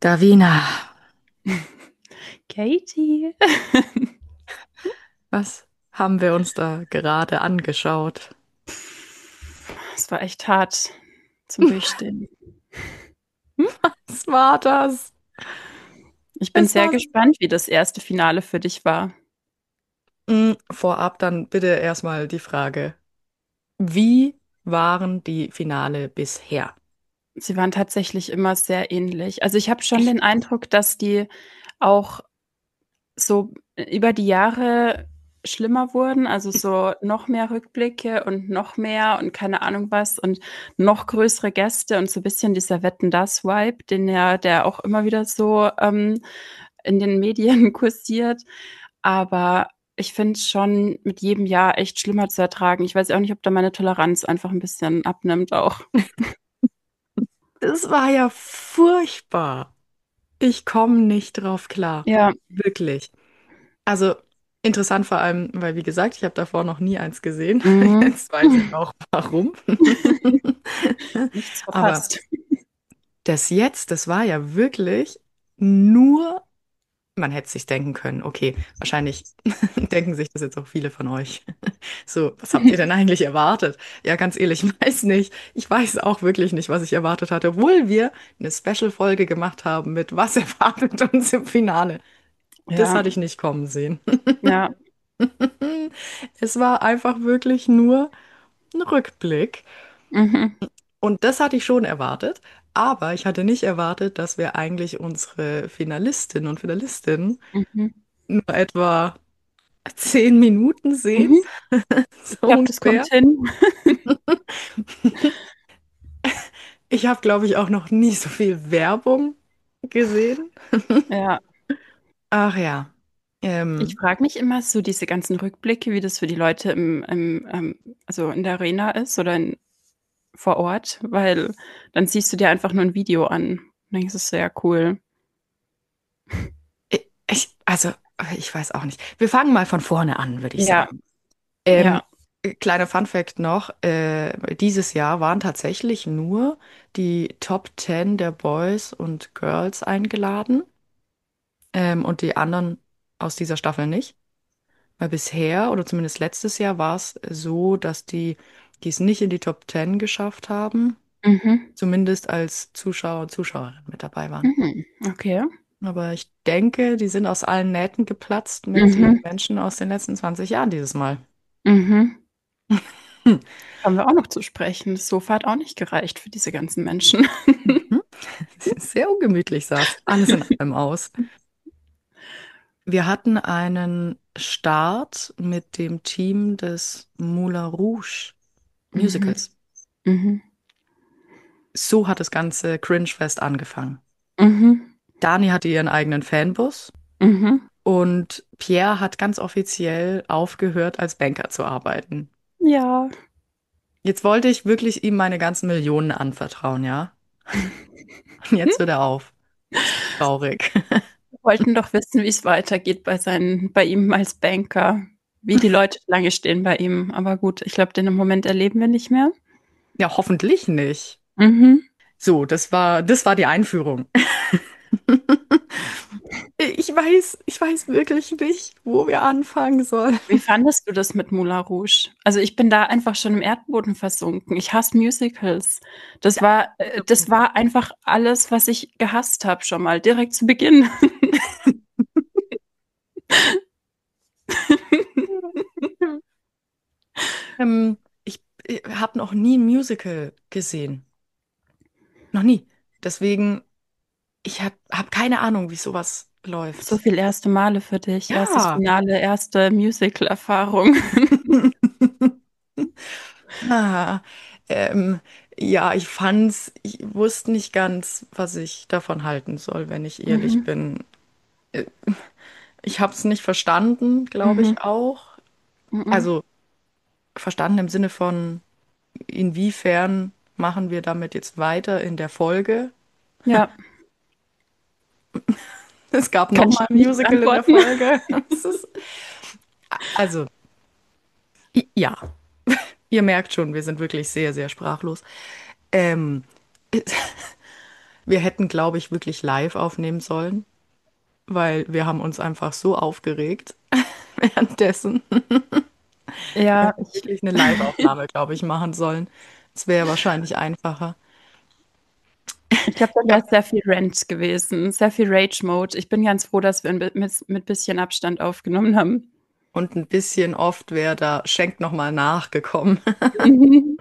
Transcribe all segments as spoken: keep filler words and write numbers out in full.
Davina, Katie. was haben wir uns da gerade angeschaut? Es war echt hart zum Durchstehen. Was war das? Ich bin Es sehr war gespannt, wie das erste Finale für dich war. Mm, vorab dann bitte erstmal die Frage, wie waren die Finale bisher? Sie waren tatsächlich immer sehr ähnlich. Also ich habe schon Echt? den Eindruck, dass die auch so über die Jahre schlimmer wurden, also so noch mehr Rückblicke und noch mehr und keine Ahnung was und noch größere Gäste und so ein bisschen dieser Wetten das Vibe, den ja, der auch immer wieder so ähm, in den Medien kursiert. Aber ich finde es schon mit jedem Jahr echt schlimmer zu ertragen. Ich weiß auch nicht, ob da meine Toleranz einfach ein bisschen abnimmt auch. Das war ja furchtbar. Ich komme nicht drauf klar. Ja, Wirklich. Also interessant vor allem, weil wie gesagt, ich habe davor noch nie eins gesehen. mhm. Jetzt weiß ich auch warum. Nichts Aber verpasst. das jetzt, das war ja wirklich nur. Man hätte sich denken können, okay, wahrscheinlich denken sich das jetzt auch viele von euch. So, was habt ihr denn eigentlich erwartet? Ja, ganz ehrlich, ich weiß nicht. Ich weiß auch wirklich nicht, was ich erwartet hatte, obwohl wir eine Special-Folge gemacht haben mit Was erwartet uns im Finale. Das Ja, hatte ich nicht kommen sehen. ja. Es war einfach wirklich nur ein Rückblick. Mhm. Und das hatte ich schon erwartet. Aber ich hatte nicht erwartet, dass wir eigentlich unsere Finalistinnen und Finalisten Mhm. nur etwa zehn Minuten sehen, Mhm. so Ich glaube, das kommt ungefähr. hin. Ich habe, glaube ich, auch noch nie so viel Werbung gesehen. Ja. Ach ja. Ich Ähm, frage mich immer so diese ganzen Rückblicke, wie das für die Leute im, im ähm, also in der Arena ist oder in, vor Ort, weil dann siehst du dir einfach nur ein Video an. Und denkst, das ist sehr cool. ich, ich- also, ich weiß auch nicht. Wir fangen mal von vorne an, würde ich Ja, sagen. Ähm, ja. kleiner Funfact noch, äh, dieses Jahr waren tatsächlich nur die Top zehn der Boys und Girls eingeladen, ähm, und die anderen aus dieser Staffel nicht. Weil bisher, oder zumindest letztes Jahr, war es so, dass die, die es nicht in die Top zehn geschafft haben, Mhm. zumindest als Zuschauer und Zuschauerinnen mit dabei waren. Mhm. Okay. Aber ich denke, die sind aus allen Nähten geplatzt mit den Mhm. Menschen aus den letzten zwanzig Jahren dieses Mal. Mhm. Hm. Kommen wir auch noch zu sprechen. Das Sofa hat auch nicht gereicht für diese ganzen Menschen. Mhm. Sehr ungemütlich sah es alles in allem aus. Wir hatten einen Start mit dem Team des Moulin Rouge Mhm. Musicals. Mhm. So hat das ganze Cringe-Fest angefangen. Mhm. Dani hatte ihren eigenen Fanbus Mhm. und Pierre hat ganz offiziell aufgehört, als Banker zu arbeiten. Ja. Jetzt wollte ich wirklich ihm meine ganzen Millionen anvertrauen, ja? Und jetzt hört er auf. Ist traurig. Wir wollten doch wissen, wie es weitergeht bei seinen, bei ihm als Banker, wie die Leute Schlange stehen bei ihm. Aber gut, ich glaube, den Moment erleben wir nicht mehr. Ja, hoffentlich nicht. Mhm. So, das war, das war die Einführung. Ich weiß, ich weiß wirklich nicht, wo wir anfangen sollen. Wie fandest du das mit Moulin Rouge? Also ich bin da einfach schon im Erdboden versunken. Ich hasse Musicals. Das war, äh, das war einfach alles, was ich gehasst habe, schon mal direkt zu Beginn. Ähm, ich ich habe noch nie ein Musical gesehen. Noch nie. Deswegen, ich habe hab hab keine Ahnung, wie sowas So läuft. viel erste Male für dich. Erstes Ja. Finale, erste Musical-Erfahrung. Ah, ähm, ja, ich fand's, ich wusste nicht ganz, was ich davon halten soll, wenn ich ehrlich Mhm. bin. Äh, Ich habe es nicht verstanden, glaube Mhm. ich auch. Mhm. Also verstanden im Sinne von, inwiefern machen wir damit jetzt weiter in der Folge? Ja, Es gab noch kann ich mal ein nicht Musical in der beantworten. Folge. Es ist, also, i- ja, ihr merkt schon, wir sind wirklich sehr, sehr sprachlos. Ähm, Wir hätten, glaube ich, wirklich live aufnehmen sollen, weil wir haben uns einfach so aufgeregt währenddessen. Wir Ja, hätten ich, wirklich eine Live-Aufnahme, glaube ich, machen sollen. Es wäre wahrscheinlich einfacher. ich glaube, da Ja. wäre sehr viel Rant gewesen, sehr viel Rage-Mode. Ich bin ganz froh, dass wir ein bi- mit, mit bisschen Abstand aufgenommen haben. Und ein bisschen oft wäre da Schenk nochmal nachgekommen. Mhm.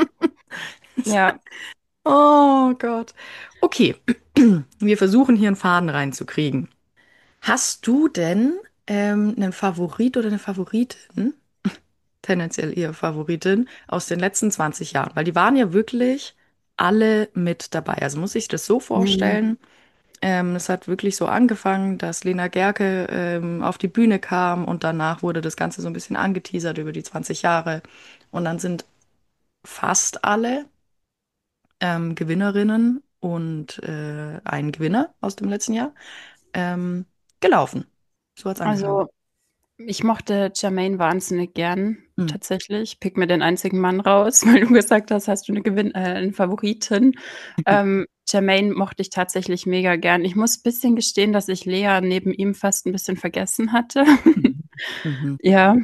Ja, Oh Gott. Okay, wir versuchen hier einen Faden reinzukriegen. Hast du denn ähm, einen Favorit oder eine Favoritin, tendenziell eher Favoritin, aus den letzten zwanzig Jahren? Weil die waren ja wirklich alle mit dabei. Also muss ich das so mhm. vorstellen, ähm, es hat wirklich so angefangen, dass Lena Gercke ähm, auf die Bühne kam und danach wurde das Ganze so ein bisschen angeteasert über die zwanzig Jahre. Und dann sind fast alle ähm, Gewinnerinnen und äh, ein Gewinner aus dem letzten Jahr ähm, gelaufen. So hat's angefangen. Also ich mochte Jermaine wahnsinnig gern, Hm. tatsächlich. Pick mir den einzigen Mann raus, weil du gesagt hast, hast du eine Gewinn äh, eine Favoritin. Ähm, Jermaine mochte ich tatsächlich mega gern. Ich muss ein bisschen gestehen, dass ich Lea neben ihm fast ein bisschen vergessen hatte. Mhm. Mhm. Ja.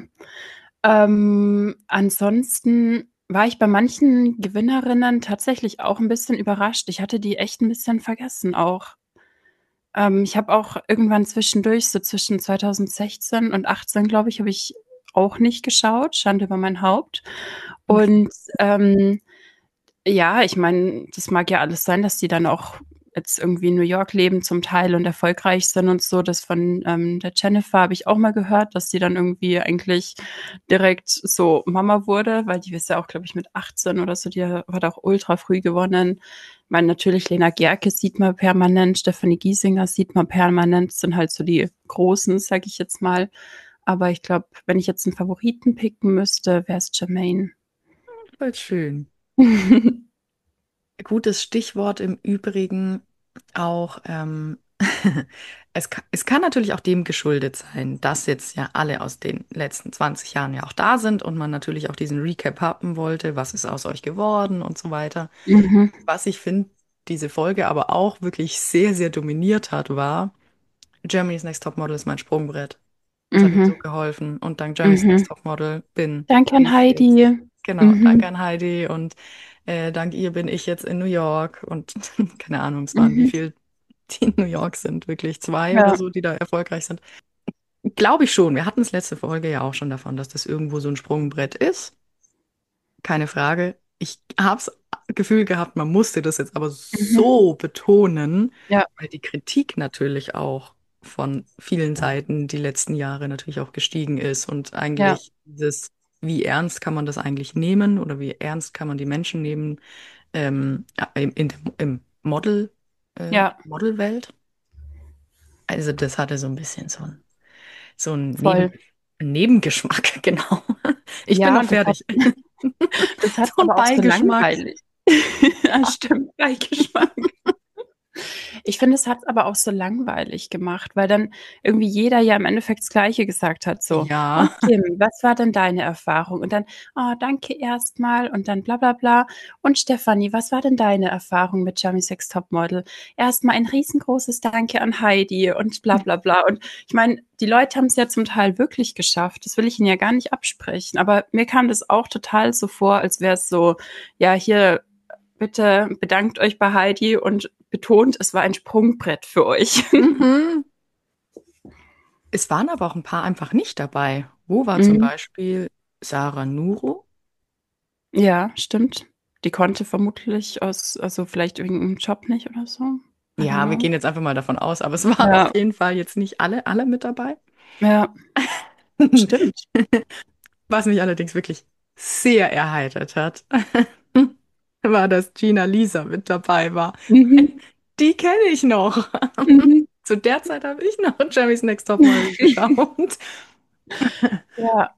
Ähm, ansonsten war ich bei manchen Gewinnerinnen tatsächlich auch ein bisschen überrascht. Ich hatte die echt ein bisschen vergessen auch. Ähm, ich habe auch irgendwann zwischendurch, so zwischen zwanzig sechzehn und achtzehn, glaube ich, habe ich auch nicht geschaut, Schande über mein Haupt. Und ähm, ja, ich meine, das mag ja alles sein, dass die dann auch jetzt irgendwie in New York leben zum Teil und erfolgreich sind und so. Das von ähm, der Jennifer habe ich auch mal gehört, dass die dann irgendwie eigentlich direkt so Mama wurde, weil die ist ja auch, glaube ich, mit achtzehn oder so, die hat auch ultra früh gewonnen. Ich meine, natürlich Lena Gercke sieht man permanent, Stefanie Giesinger sieht man permanent, das sind halt so die Großen, sage ich jetzt mal. Aber ich glaube, wenn ich jetzt einen Favoriten picken müsste, wäre es Jermaine. Voll schön. Gutes Stichwort im Übrigen auch. Ähm, es kann, es kann natürlich auch dem geschuldet sein, dass jetzt ja alle aus den letzten zwanzig Jahren ja auch da sind und man natürlich auch diesen Recap haben wollte, was ist aus euch geworden und so weiter. Mhm. Was ich finde, diese Folge aber auch wirklich sehr, sehr dominiert hat, war Germany's Next Topmodel ist mein Sprungbrett. Das hat mir so Mhm. geholfen. Und dank Germany's Next Mhm. Topmodel bin Danke an ich jetzt, Heidi. genau, danke Mhm. an Heidi und äh, dank ihr bin ich jetzt in New York und keine Ahnung, es waren wie Mhm. viel, die in New York sind, wirklich zwei oder Ja. so, die da erfolgreich sind. Glaube ich schon. Wir hatten es letzte Folge ja auch schon davon, dass das irgendwo so ein Sprungbrett ist. Keine Frage. Ich habe das Gefühl gehabt, man musste das jetzt aber Mhm. so betonen, Ja. weil die Kritik natürlich auch von vielen Seiten die letzten Jahre natürlich auch gestiegen ist und Ja. eigentlich dieses, wie ernst kann man das eigentlich nehmen oder wie ernst kann man die Menschen nehmen, ähm, ja, im, in, dem- im Model, äh, Ja. Modelwelt. Also das hatte so ein bisschen so ein, so ein Neben, Voll. Nebengeschmack, genau. Ich bin Ja, noch und das hat fertig. das hat's So ein aber auch so Beigeschmack. langweilig. Ja, stimmt, Beigeschmack. Ich finde, es hat's aber auch so langweilig gemacht, weil dann irgendwie jeder ja im Endeffekt das Gleiche gesagt hat, so: „Und Ja. Kim, was war denn deine Erfahrung?“ Und dann: „Oh, danke erstmal und dann bla bla bla. Und Stefanie, was war denn deine Erfahrung mit Germany's Next Topmodel? Erstmal ein riesengroßes Danke an Heidi“ und bla bla bla. Und ich meine, die Leute haben's ja zum Teil wirklich geschafft. Das will ich ihnen ja gar nicht absprechen. Aber mir kam das auch total so vor, als wäre es so: „Ja, hier, bitte bedankt euch bei Heidi und betont, es war ein Sprungbrett für euch.“ Mhm. Es waren aber auch ein paar einfach nicht dabei. Wo war zum Mhm. Beispiel Sarah Nuro? Ja, stimmt. Die konnte vermutlich aus, also vielleicht wegen dem Job nicht oder so. I don't Ja, wir know. gehen jetzt einfach mal davon aus, aber es waren auf Ja, jeden Fall jetzt nicht alle, alle mit dabei. ja, stimmt. Was mich allerdings wirklich sehr erheitert hat, war, dass Gina Lisa mit dabei war. Mhm. Die kenne ich noch. Mhm. Zu der Zeit habe ich noch Jeremy's Next Topmodel geschaut. Ja,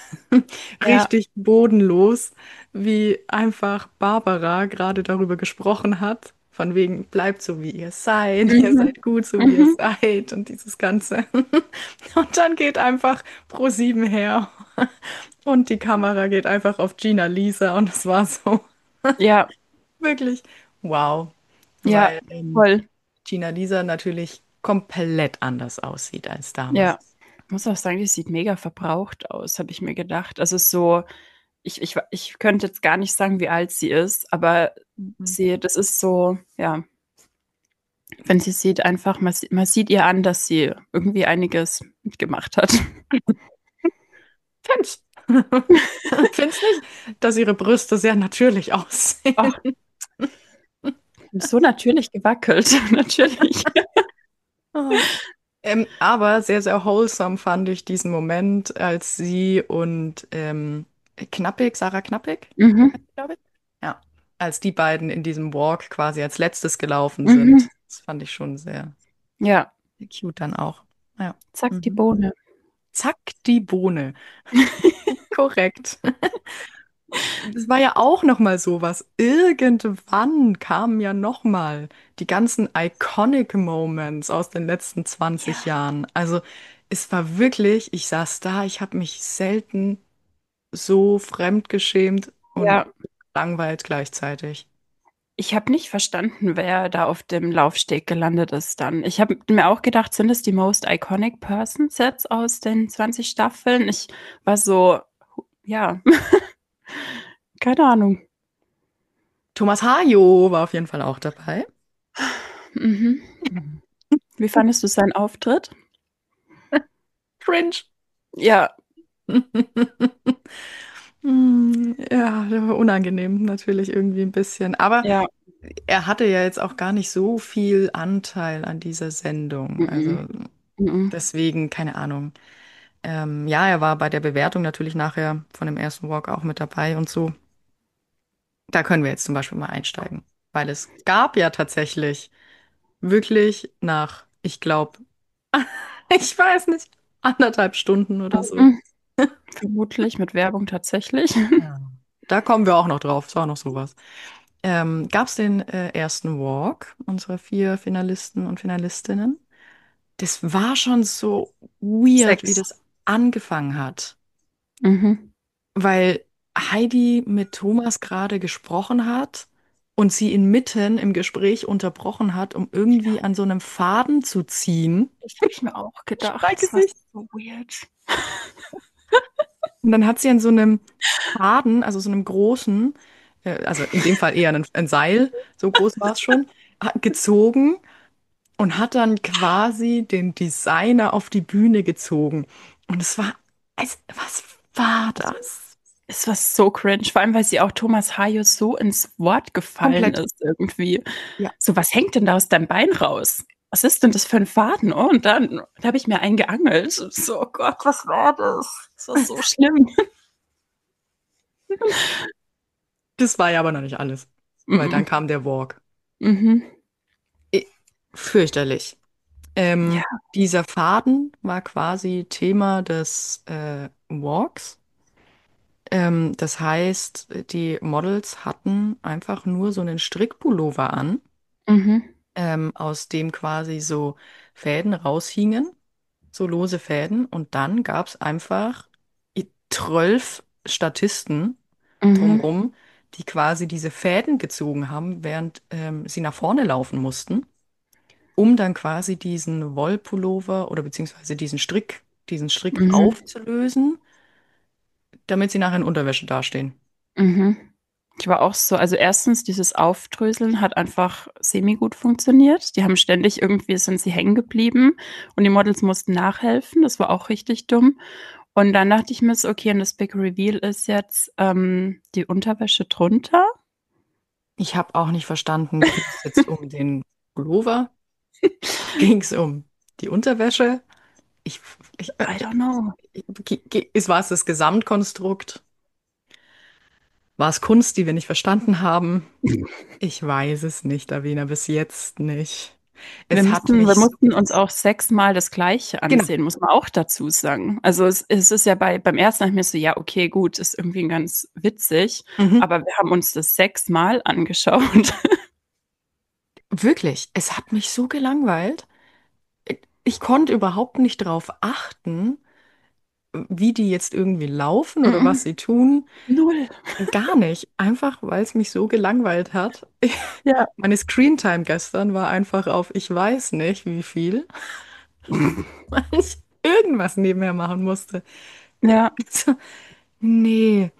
ja. Richtig bodenlos, wie einfach Barbara gerade darüber gesprochen hat. Von wegen, bleibt so, wie ihr seid, ihr Mhm. seid gut, so wie ihr Mhm. seid und dieses Ganze. Und dann geht einfach ProSieben her und die Kamera geht einfach auf Gina Lisa und es war so Ja, wirklich wow. Ja, weil ähm, voll. Gina Lisa natürlich komplett anders aussieht als damals. Ja. Ich muss auch sagen, die sieht mega verbraucht aus, habe ich mir gedacht. Also so, ich, ich, ich könnte jetzt gar nicht sagen, wie alt sie ist, aber Mhm. sie, das ist so, ja, wenn sie sieht, einfach, man, sie- man sieht ihr an, dass sie irgendwie einiges mitgemacht hat. Find's. Find's nicht, dass ihre Brüste sehr natürlich aussehen. Ach, so natürlich gewackelt, natürlich. Oh. Ähm, aber sehr, sehr wholesome fand ich diesen Moment, als sie und ähm, Knappig, Sarah Knappig, Mhm, glaube ich, ja, als die beiden in diesem Walk quasi als letztes gelaufen mhm, sind. Das fand ich schon sehr ja, cute dann auch. Ja. zack, die Mhm. Bohne. Zack, die Bohne. Korrekt. Das war ja auch noch mal sowas. Irgendwann kamen ja noch mal die ganzen iconic Moments aus den letzten zwanzig Ja. Jahren. Also es war wirklich, ich saß da, ich habe mich selten so fremdgeschämt und Ja, langweilt gleichzeitig. ich habe nicht verstanden, wer da auf dem Laufsteg gelandet ist dann. Ich habe mir auch gedacht, sind es die Most Iconic Persons jetzt aus den zwanzig Staffeln? Ich war so, ja, keine Ahnung. Thomas Hajo war auf jeden Fall auch dabei. Mhm. Wie fandest du seinen Auftritt? Cringe. Ja, Hm, ja, der war unangenehm natürlich irgendwie ein bisschen. Aber ja, er hatte ja jetzt auch gar nicht so viel Anteil an dieser Sendung. mhm. Also Mhm. deswegen, keine Ahnung. Ähm, ja, er war bei der Bewertung natürlich nachher von dem ersten Walk auch mit dabei und so. Da können wir jetzt zum Beispiel mal einsteigen. Weil es gab ja tatsächlich wirklich nach, ich glaube, ich weiß nicht, anderthalb Stunden oder so. Mhm. Vermutlich mit Werbung tatsächlich. Ja. Da kommen wir auch noch drauf, ist auch noch sowas. Ähm, gab es den äh, ersten Walk unserer vier Finalisten und Finalistinnen? Das war schon so weird, wie Sechs. das angefangen hat, Mhm. weil Heidi mit Thomas gerade gesprochen hat und sie inmitten im Gespräch unterbrochen hat, um irgendwie an so einem Faden zu ziehen. Das habe ich mir auch gedacht. Das war Schreckgesicht. so weird. Und dann hat sie an so einem Faden, also so einem großen, äh, also in dem Fall eher ein, ein Seil, so groß war es schon, ha- gezogen und hat dann quasi den Designer auf die Bühne gezogen. Und es war, es, was war das? Es war so cringe, vor allem, weil sie auch Thomas Hayo so ins Wort gefallen Komplett. ist irgendwie. Ja. So, was hängt denn da aus deinem Bein raus? Was ist denn das für ein Faden? Oh, und dann da habe ich mir einen geangelt. So, oh Gott, was war das? Das war so schlimm. Das war ja aber noch nicht alles, weil dann Mhm. kam der Walk. Mhm. I- Fürchterlich. Ähm, Ja. dieser Faden war quasi Thema des äh, Walks. Ähm, das heißt, die Models hatten einfach nur so einen Strickpullover an, Mhm. ähm, aus dem quasi so Fäden raushingen, so lose Fäden. Und dann gab es einfach i- zwölf Statisten Mhm. drumrum, die quasi diese Fäden gezogen haben, während ähm, sie nach vorne laufen mussten, um dann quasi diesen Wollpullover oder beziehungsweise diesen Strick, diesen Strick Mhm. aufzulösen, damit sie nachher in Unterwäsche dastehen. Mhm. Ich war auch so, also erstens, dieses Aufdröseln hat einfach semi-gut funktioniert. Die haben ständig irgendwie, sind sie hängen geblieben und die Models mussten nachhelfen. Das war auch richtig dumm. Und dann dachte ich mir so, okay, und das Big Reveal ist jetzt ähm, die Unterwäsche drunter. Ich habe auch nicht verstanden, ging es jetzt um den Pullover? Ging es um die Unterwäsche? Ich, ich, äh, I don't know. ich, ich, ist, war es das Gesamtkonstrukt? War es Kunst, die wir nicht verstanden haben? Ich weiß es nicht, Davina, bis jetzt nicht. Wir Es hat müssen, wir mich so. mussten uns auch sechsmal das Gleiche Genau. ansehen, muss man auch dazu sagen. Also es, es ist ja bei, beim ersten habe ich mir so, ja, okay, gut, ist irgendwie ganz witzig, Mhm. aber wir haben uns das sechsmal angeschaut. Wirklich, es hat mich so gelangweilt. Ich konnte überhaupt nicht drauf achten, wie die jetzt irgendwie laufen oder was Mhm. sie tun. Null. Gar nicht. Einfach, weil es mich so gelangweilt hat. Ja. Meine Screentime gestern war einfach auf ich weiß nicht wie viel, weil ich irgendwas nebenher machen musste. Ja. So, nee,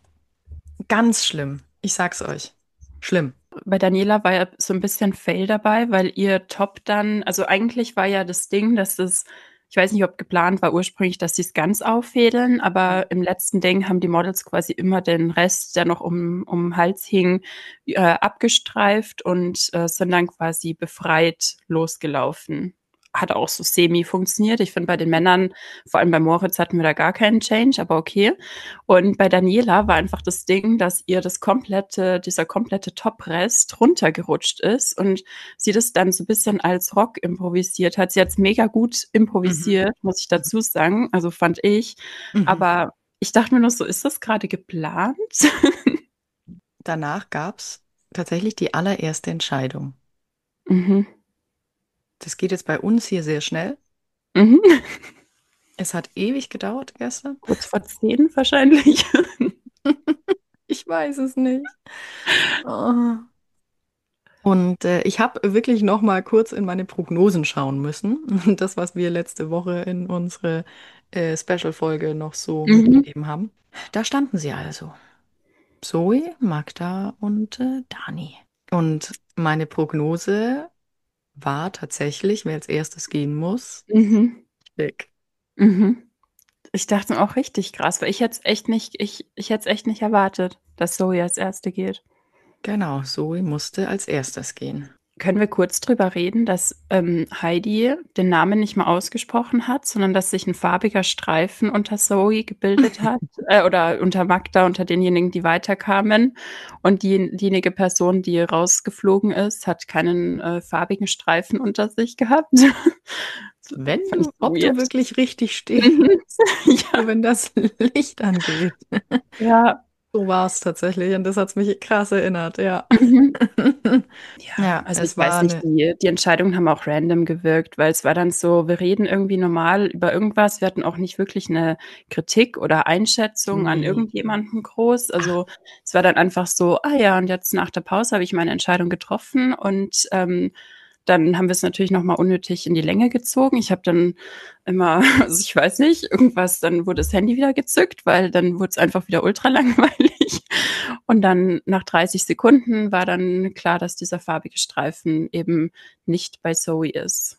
ganz schlimm. Ich sag's euch. Schlimm. Bei Daniela war ja so ein bisschen Fail dabei, weil ihr Top dann, also eigentlich war ja das Ding, dass es, ich weiß nicht, ob geplant war ursprünglich, dass sie es ganz auffädeln, aber im letzten Ding haben die Models quasi immer den Rest, der noch um, um den Hals hing, äh, abgestreift und äh, sind dann quasi befreit losgelaufen. Hat auch so semi funktioniert. Ich finde, bei den Männern, vor allem bei Moritz, hatten wir da gar keinen Change, aber okay. Und bei Daniela war einfach das Ding, dass ihr das komplette, dieser komplette Toprest runtergerutscht ist und sie das dann so ein bisschen als Rock improvisiert hat. Sie hat es mega gut Mhm. improvisiert, muss ich Mhm. dazu sagen. Also fand ich. Mhm. Aber ich dachte mir nur so, ist das gerade geplant? Danach gab's tatsächlich die allererste Entscheidung. Mhm. Das geht jetzt bei uns hier sehr schnell. Mhm. Es hat ewig gedauert gestern. Kurz vor zehn wahrscheinlich. Ich weiß es nicht. Oh. Und äh, ich habe wirklich noch mal kurz in meine Prognosen schauen müssen. Und das, was wir letzte Woche in unsere äh, Special-Folge noch so Mhm. mitgegeben haben. Da standen sie also. Zoe, Magda und äh, Dani. Und meine Prognose war tatsächlich, wer als erstes gehen muss, Mhm. Dick. Mhm. Ich dachte mir auch richtig krass, weil ich jetzt echt nicht, ich, ich hätte es echt nicht erwartet, dass Zoe als Erste geht. Genau, Zoe musste als erstes gehen. Können wir kurz drüber reden, dass ähm, Heidi den Namen nicht mal ausgesprochen hat, sondern dass sich ein farbiger Streifen unter Zoe gebildet hat, äh, oder unter Magda, unter denjenigen, die weiterkamen. Und die, diejenige Person, die rausgeflogen ist, hat keinen äh, farbigen Streifen unter sich gehabt. Wenn Fand ich du, so ob du weird. wirklich richtig stehst, Mhm. Ja, nur wenn das Licht angeht. ja. So war es tatsächlich und das hat mich krass erinnert, ja. Mhm. Ja, Ja, also ich es war weiß nicht, eine. die, die Entscheidungen haben auch random gewirkt, weil es war dann so, wir reden irgendwie normal über irgendwas. Wir hatten auch nicht wirklich eine Kritik oder Einschätzung an Nee. irgendjemanden groß. Ach, Also es war dann einfach so, ah ja, und jetzt nach der Pause habe ich meine Entscheidung getroffen und ähm, dann haben wir es natürlich nochmal unnötig in die Länge gezogen. Ich habe dann immer, also ich weiß nicht, irgendwas, dann wurde das Handy wieder gezückt, weil dann wurde es einfach wieder ultra langweilig. Und dann nach dreißig Sekunden war dann klar, dass dieser farbige Streifen eben nicht bei Zoe ist.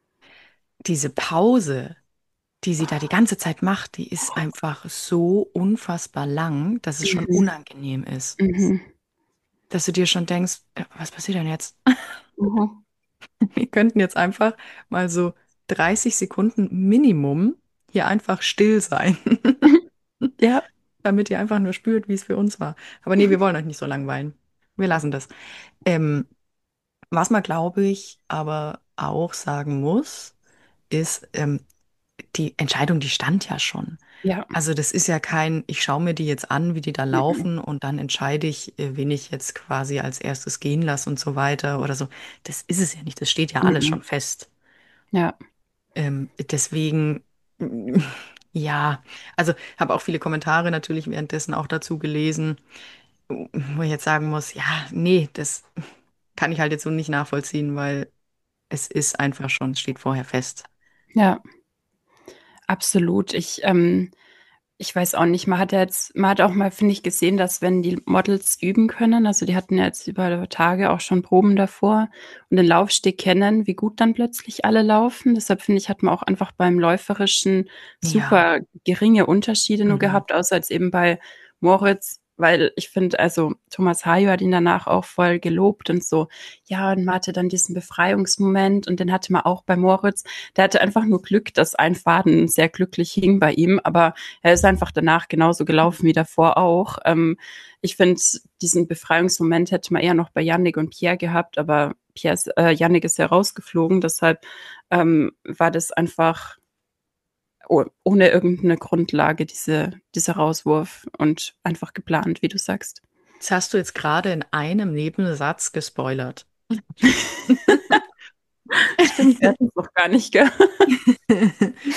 diese Pause, die sie da die ganze Zeit macht, die ist einfach so unfassbar lang, dass es schon Mhm. unangenehm ist. Mhm. Dass du dir schon denkst, äh, was passiert denn jetzt? Mhm. Wir könnten jetzt einfach mal so dreißig Sekunden Minimum hier einfach still sein, Ja. damit ihr einfach nur spürt, wie es für uns war. Aber nee, wir wollen euch nicht so langweilen. Wir lassen das. Ähm, was man, glaube ich, aber auch sagen muss, ist, ähm, die Entscheidung, die stand ja schon. Ja. Also das ist ja kein, ich schaue mir die jetzt an, wie die da Mhm. laufen und dann entscheide ich, äh, wen ich jetzt quasi als erstes gehen lasse und so weiter oder so. Das ist es ja nicht. Das steht ja alles Mhm. schon fest. Ja. Ähm, deswegen, ja, also habe auch viele Kommentare natürlich währenddessen auch dazu gelesen, wo ich jetzt sagen muss, ja, nee, das kann ich halt jetzt so nicht nachvollziehen, weil es ist einfach schon, es steht vorher fest. Ja. Absolut. Ich, ähm, ich weiß auch nicht, man hat ja jetzt, man hat auch mal, finde ich, gesehen, dass wenn die Models üben können, also die hatten ja jetzt über Tage auch schon Proben davor und den Laufsteg kennen, wie gut dann plötzlich alle laufen. Deshalb finde ich, hat man auch einfach beim Läuferischen Ja. super geringe Unterschiede nur Mhm. gehabt, außer jetzt eben bei Moritz, weil ich finde, also Thomas Hayo hat ihn danach auch voll gelobt und so, ja, und man hatte dann diesen Befreiungsmoment und den hatte man auch bei Moritz. Der hatte einfach nur Glück, dass ein Faden sehr glücklich hing bei ihm, aber er ist einfach danach genauso gelaufen wie davor auch. Ähm, ich finde, diesen Befreiungsmoment hätte man eher noch bei Yannick und Pierre gehabt, aber Pierre ist, äh, Yannick ist ja rausgeflogen, deshalb ähm, war das einfach oh, ohne irgendeine Grundlage, diese, dieser Rauswurf und einfach geplant, wie du sagst. Das hast du jetzt gerade in einem Nebensatz gespoilert. Stimmt, wir hatten es noch gar nicht, gell?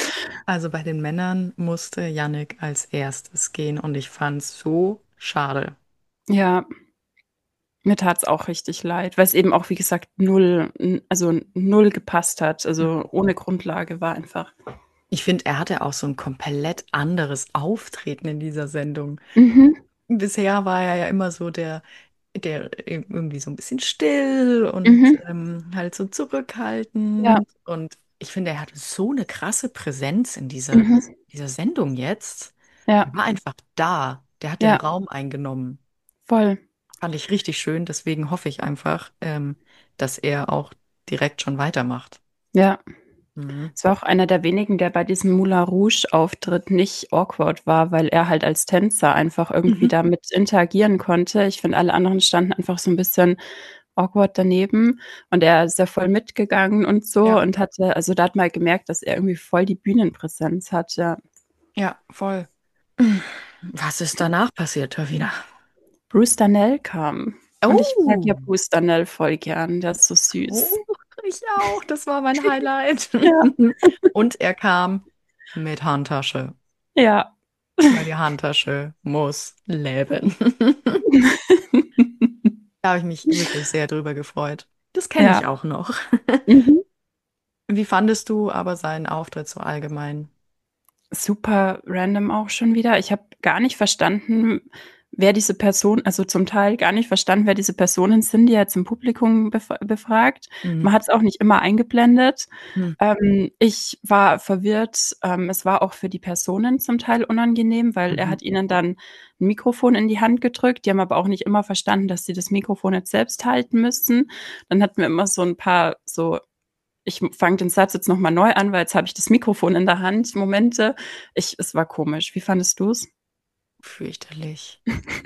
Also bei den Männern musste Yannick als erstes gehen und ich fand's so schade. Ja, mir tat's auch richtig leid, weil es eben auch, wie gesagt, null, n also null gepasst hat. Also ohne Grundlage war einfach. Ich finde, er hatte auch so ein komplett anderes Auftreten in dieser Sendung. Mhm, Bisher war er ja immer so der, der irgendwie so ein bisschen still und mhm, ähm, halt so ja, zurückhaltend. Und ich finde, er hatte so eine krasse Präsenz in dieser, mhm, dieser Sendung jetzt. ja, Er war einfach da. Der hat den ja, Raum eingenommen. voll, Fand ich richtig schön. Deswegen hoffe ich einfach, ähm, dass er auch direkt schon weitermacht. ja. Mhm. Es war auch einer der wenigen, der bei diesem Moulin Rouge-Auftritt nicht awkward war, weil er halt als Tänzer einfach irgendwie Mhm. damit interagieren konnte. Ich finde, alle anderen standen einfach so ein bisschen awkward daneben und er ist ja voll mitgegangen und so Ja, und hatte also, da hat man halt gemerkt, dass er irgendwie voll die Bühnenpräsenz hat, ja. ja, voll. Was ist danach passiert, Tawina? Bruce Darnell kam und ich mag ja Oh, Bruce Darnell voll gern, der ist so oh, süß. ich auch. Das war mein Highlight. Ja. Und er kam mit Handtasche, Ja. weil die Handtasche muss leben. Da habe ich mich wirklich sehr drüber gefreut. Das kenne Ja. ich auch noch. Mhm. Wie fandest du aber seinen Auftritt so allgemein? Super random auch schon wieder. Ich habe gar nicht verstanden, wer diese Person also zum Teil gar nicht verstanden, wer diese Personen sind, die er jetzt im Publikum bef befragt. Mhm. Man hat es auch nicht immer eingeblendet. Hm. Ähm, ich war verwirrt. Ähm, es war auch für die Personen zum Teil unangenehm, weil er Mhm. hat ihnen dann 'n Mikrofon in die Hand gedrückt. Die haben aber auch nicht immer verstanden, dass sie das Mikrofon jetzt selbst halten müssen. Dann hatten wir immer so ein paar so ich fange den Satz jetzt noch mal neu an, weil jetzt habe ich das Mikrofon in der Hand. Momente. Ich es war komisch. Wie fandest du's? Fürchterlich.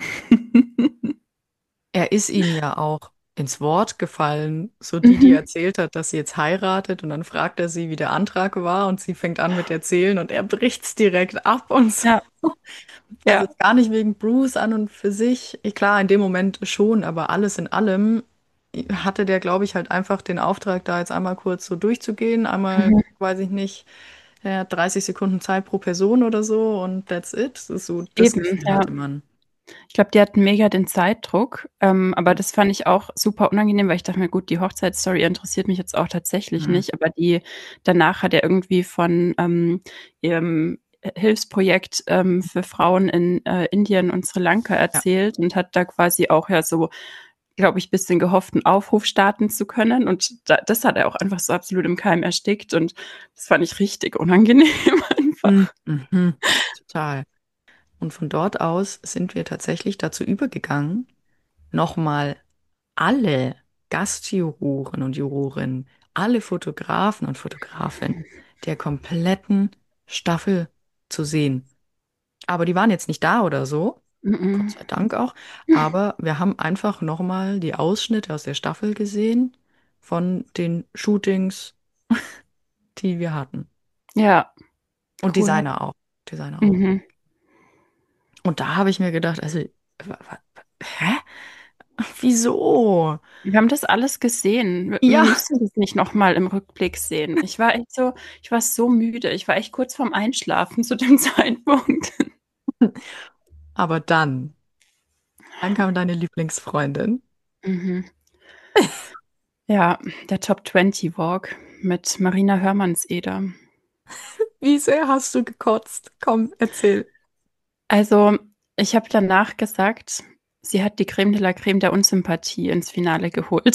Er ist ihnen ja auch ins Wort gefallen, so die, die Mhm. erzählt hat, dass sie jetzt heiratet und dann fragt er sie, wie der Antrag war und sie fängt an mit erzählen und er bricht's direkt ab und so. Ja, Also ja. jetzt gar nicht wegen Bruce an und für sich. Eh, klar, in dem Moment schon, aber alles in allem hatte der, glaube ich, halt einfach den Auftrag, da jetzt einmal kurz so durchzugehen. Einmal, Mhm. weiß ich nicht, er hat dreißig Sekunden Zeit pro Person oder so und that's it. Das ist so, das Eben, Gefühl ja. hatte man. Ich glaube, die hatten mega den Zeitdruck, ähm, aber das fand ich auch super unangenehm, weil ich dachte mir: „Gut, die Hochzeitsstory interessiert mich jetzt auch tatsächlich Mhm. nicht“, aber die danach hat er irgendwie von, ähm, ihrem Hilfsprojekt, ähm, für Frauen in, äh, Indien und Sri Lanka Ja. erzählt und hat da quasi auch ja so, glaube ich, bisschen gehofft, 'n Aufruf starten zu können und da das hat er auch einfach so absolut im Keim erstickt und das fand ich richtig unangenehm Mhm. einfach. Mhm. Total. Und von dort aus sind wir tatsächlich dazu übergegangen, nochmal alle Gastjuroren und Jurorinnen, alle Fotografen und Fotografinnen der kompletten Staffel zu sehen. Aber die waren jetzt nicht da oder so, Gott Mhm. sei Dank auch. Aber wir haben einfach nochmal die Ausschnitte aus der Staffel gesehen von den Shootings, die wir hatten. Ja, Und cool. Designer auch. Designer auch. Mhm. Und da habe ich mir gedacht, also, wa- wa- hä? Wieso? Wir haben das alles gesehen. Wir wir Ja, müssen das nicht noch mal im Rückblick sehen. Ich war echt so ich war so müde. Ich war echt kurz vorm Einschlafen zu dem Zeitpunkt. aber dann, dann kam deine Lieblingsfreundin. Mhm. Ja, der Top zwanzig Walk mit Marina Hörmannseder. Wie sehr hast du gekotzt? Komm, erzähl. Also, ich habe danach gesagt, sie hat die Crème de la Crème der Unsympathie ins Finale geholt.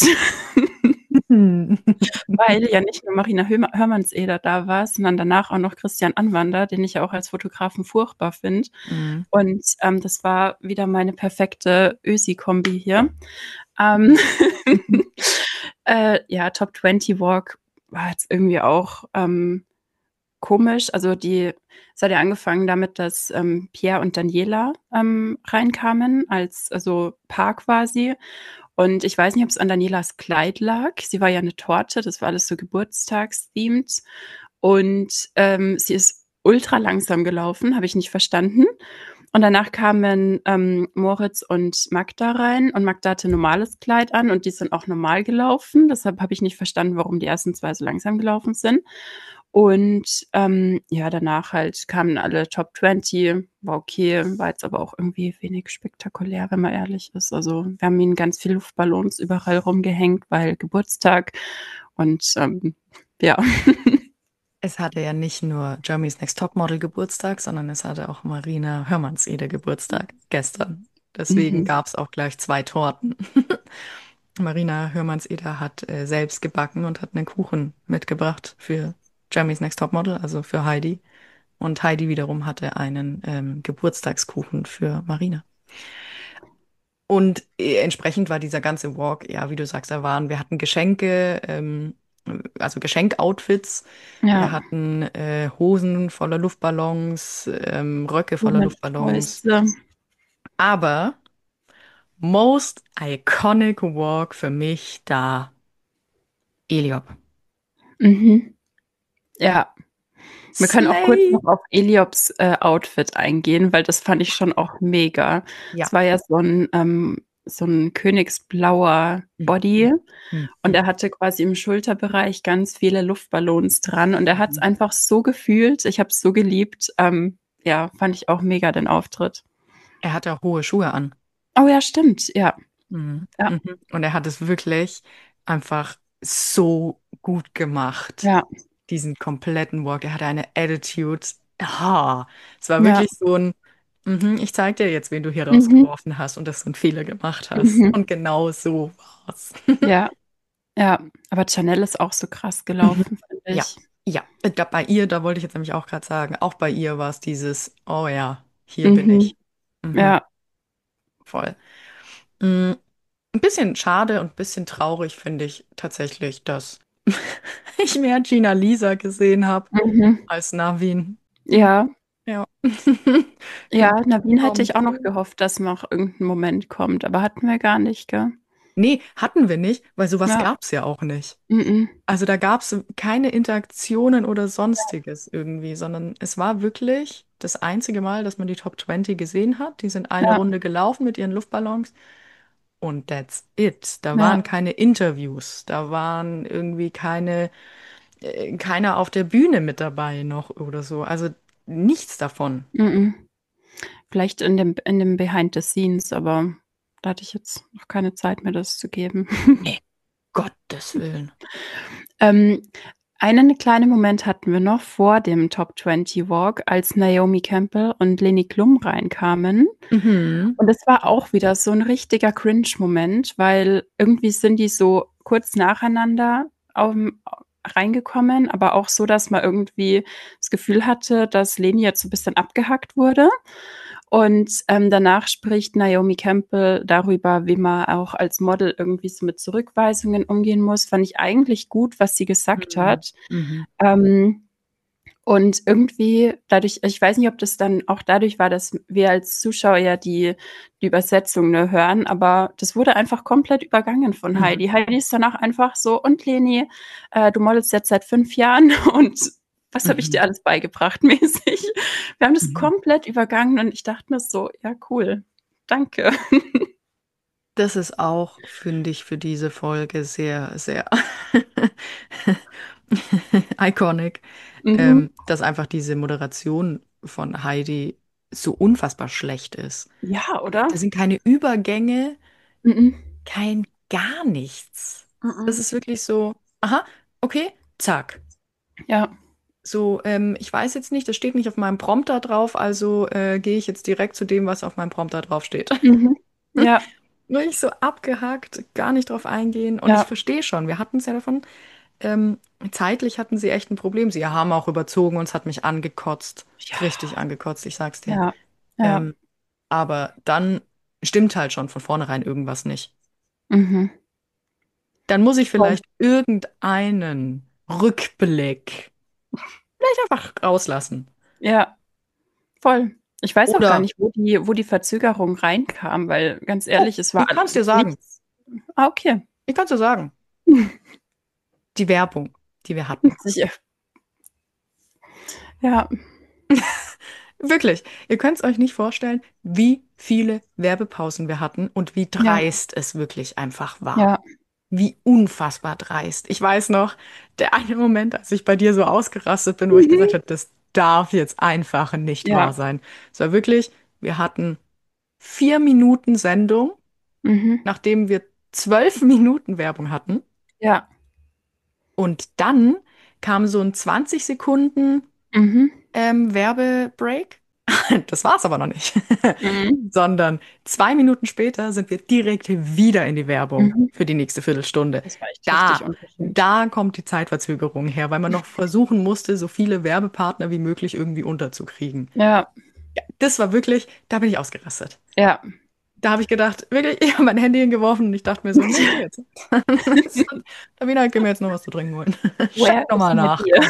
Hm. Weil ja nicht nur Marina Hömer Hörmannseder da war, sondern danach auch noch Christian Anwander, den ich ja auch als Fotografen furchtbar finde. Mhm. Und, ähm, das war wieder meine perfekte Ösi-Kombi hier. Ähm, äh, ja, Top zwanzig Walk war jetzt irgendwie auch, ähm, komisch. Also, die es hat ja angefangen damit, dass, ähm, Pierre und Daniela, ähm, reinkamen als also Paar quasi. Und ich weiß nicht, ob es an Danielas Kleid lag. Sie war ja eine Torte, das war alles so geburtstagsthemed. Und, ähm, sie ist ultra langsam gelaufen, habe ich nicht verstanden. Und danach kamen, ähm, Moritz und Magda rein und Magda hatte 'n normales Kleid an und die sind auch normal gelaufen. Deshalb habe ich nicht verstanden, warum die ersten zwei so langsam gelaufen sind. Und ähm, ja, danach halt kamen alle Top zwanzig, war okay, war jetzt aber auch irgendwie wenig spektakulär, wenn man ehrlich ist. Also wir haben ihnen ganz viele Luftballons überall rumgehängt, weil Geburtstag und ähm, ja. Es hatte ja nicht nur Germany's Next Topmodel Geburtstag, sondern es hatte auch Marina Hörmannseder Geburtstag gestern. Deswegen Mhm. gab es auch gleich zwei Torten. Marina Hörmannseder hat äh, selbst gebacken und hat einen Kuchen mitgebracht für Germany's Next Topmodel, also für Heidi. Und Heidi wiederum hatte einen ähm, Geburtstagskuchen für Marina. Und äh, entsprechend war dieser ganze Walk, ja, wie du sagst, da waren, wir hatten Geschenke, ähm, also Geschenkoutfits. Wir Ja, hatten äh, Hosen voller Luftballons, ähm, Röcke voller Luftballons. Fäuste. Aber most iconic Walk für mich da Eliop. Mhm. Ja, wir können auch kurz Slay! noch auf Eliops äh, Outfit eingehen, weil das fand ich schon auch mega. Ja. Es war ja so ein, ähm, so ein königsblauer Mhm. Body und Mhm. er hatte quasi im Schulterbereich ganz viele Luftballons dran und er hat es Mhm. einfach so gefühlt. Ich habe es so geliebt. Ähm, ja, fand ich auch mega den Auftritt. Er hatte auch hohe Schuhe an. Oh ja, stimmt. Ja, Mhm. ja, Mhm. Und er hat es wirklich einfach so gut gemacht, ja, diesen kompletten Walk. Er hatte eine Attitude. Ah, es war ja. wirklich so ein, mhm, ich zeig dir jetzt, wen du hier Mhm. rausgeworfen hast und dass du einen Fehler gemacht hast. Mhm. Und genau so war's. Ja, ja. Aber Chanel ist auch so krass Mhm. gelaufen, finde Ja, ich. ja. Da, bei ihr, da wollte ich jetzt nämlich auch gerade sagen, auch bei ihr war es dieses, oh ja, hier bin Mhm. ich. Mhm, Ja. voll. Mm, ein bisschen schade und ein bisschen traurig finde ich tatsächlich, dass ich mehr Gina Lisa gesehen habe Mhm. als Navin. Hm, Ja. ja. Ja, Finde ich Navin hätte kaum ich auch noch cool. gehofft, dass noch irgendein Moment kommt, aber hatten wir gar nicht, gell? Nee, hatten wir nicht, weil sowas Ja. gab es ja auch nicht. Mhm. Also da gab es keine Interaktionen oder sonstiges irgendwie, sondern es war wirklich das einzige Mal, dass man die Top zwanzig gesehen hat. Die sind eine Ja, Runde gelaufen mit ihren Luftballons und that's it. Da ja. waren keine Interviews, da waren irgendwie keine, äh, keiner auf der Bühne mit dabei noch oder so. Also nichts davon. Mhm. Vielleicht in dem in dem Behind the Scenes, aber da hatte ich jetzt noch keine Zeit mehr, das zu geben. Nee, Gottes Willen. Ähm, einen kleinen Moment hatten wir noch vor dem Top zwanzig Walk, als Naomi Campbell und Leni Klum reinkamen. Mhm. Und es war auch wieder so ein richtiger Cringe-Moment, weil irgendwie sind die so kurz nacheinander aufm reingekommen, aber auch so, dass man irgendwie das Gefühl hatte, dass Leni jetzt so 'n bisschen abgehackt wurde. Und, ähm, danach spricht Naomi Campbell darüber, wie man auch als Model irgendwie so mit Zurückweisungen umgehen muss. Fand ich eigentlich gut, was sie gesagt Mhm. hat. Mhm. Ähm, und irgendwie dadurch ich weiß nicht, ob das dann auch dadurch war, dass wir als Zuschauer ja die die Übersetzung, ne, hören, aber das wurde einfach komplett übergangen von Mhm. Heidi. Heidi ist danach einfach so: „Und Leni, äh, du modelst jetzt seit fünf Jahren und was habe ich Mhm. dir alles beigebracht?“ mäßig. Wir haben das Mhm. komplett übergangen und ich dachte mir so: „Ja, cool. Danke.“ Das ist auch, finde ich, für diese Folge sehr, sehr iconic, Mhm. ähm, dass einfach diese Moderation von Heidi so unfassbar schlecht ist. Ja, oder? Da sind keine Übergänge, Mhm. kein gar nichts. Das Mhm. ist wirklich so, aha, okay, zack. Ja. So, ähm, ich weiß jetzt nicht, das steht nicht auf meinem Prompter drauf, also äh, gehe ich jetzt direkt zu dem, was auf meinem Prompter drauf steht. Mhm. Ja, Wirklich so abgehakt, gar nicht drauf eingehen. Und ich ja. verstehe schon, wir hatten es ja davon. Ähm, zeitlich hatten sie echt ein Problem. Sie haben auch überzogen und es hat mich angekotzt. Ja, Richtig angekotzt, ich sag's dir. ja, ja. Ähm, aber dann stimmt halt schon von vornherein irgendwas nicht. Mhm. Dann muss ich Voll. vielleicht irgendeinen Rückblick vielleicht einfach rauslassen. Ja, voll. Ich weiß auch gar Oder nicht, wo die wo die Verzögerung reinkam, weil ganz oh, ehrlich, es war ich kann es dir sagen. nichts. Ah, okay. Ich kann es dir sagen. Die Werbung, die wir hatten. Sicher. Ja, Wirklich, ihr könnt es euch nicht vorstellen, wie viele Werbepausen wir hatten und wie ja, dreist es wirklich einfach war. ja. Wie unfassbar dreist. Ich weiß noch, der eine Moment, als ich bei dir so ausgerastet bin, wo ich gesagt Mhm. habe, das darf jetzt einfach nicht wahr Ja. sein. Es war wirklich, wir hatten vier Minuten Sendung, Mhm. nachdem wir zwölf Minuten Werbung hatten. Ja. Und dann kam so ein zwanzig Sekunden Mhm. ähm, Werbebreak. Das war's aber noch nicht. Mhm. Sondern zwei Minuten später sind wir direkt wieder in die Werbung Mhm. für die nächste Viertelstunde. Das war echt richtig Da, unverschämt. da kommt die Zeitverzögerung her, weil man noch versuchen musste, so viele Werbepartner wie möglich irgendwie unterzukriegen. Ja. Das war wirklich, da bin ich ausgerastet. Ja. Da habe ich gedacht, wirklich, ich habe mein Handy hingeworfen und ich dachte mir so, nee, geh jetzt. Davina, geh mir jetzt noch was zu trinken holen. Schau Where is nochmal my nach, beer? komm.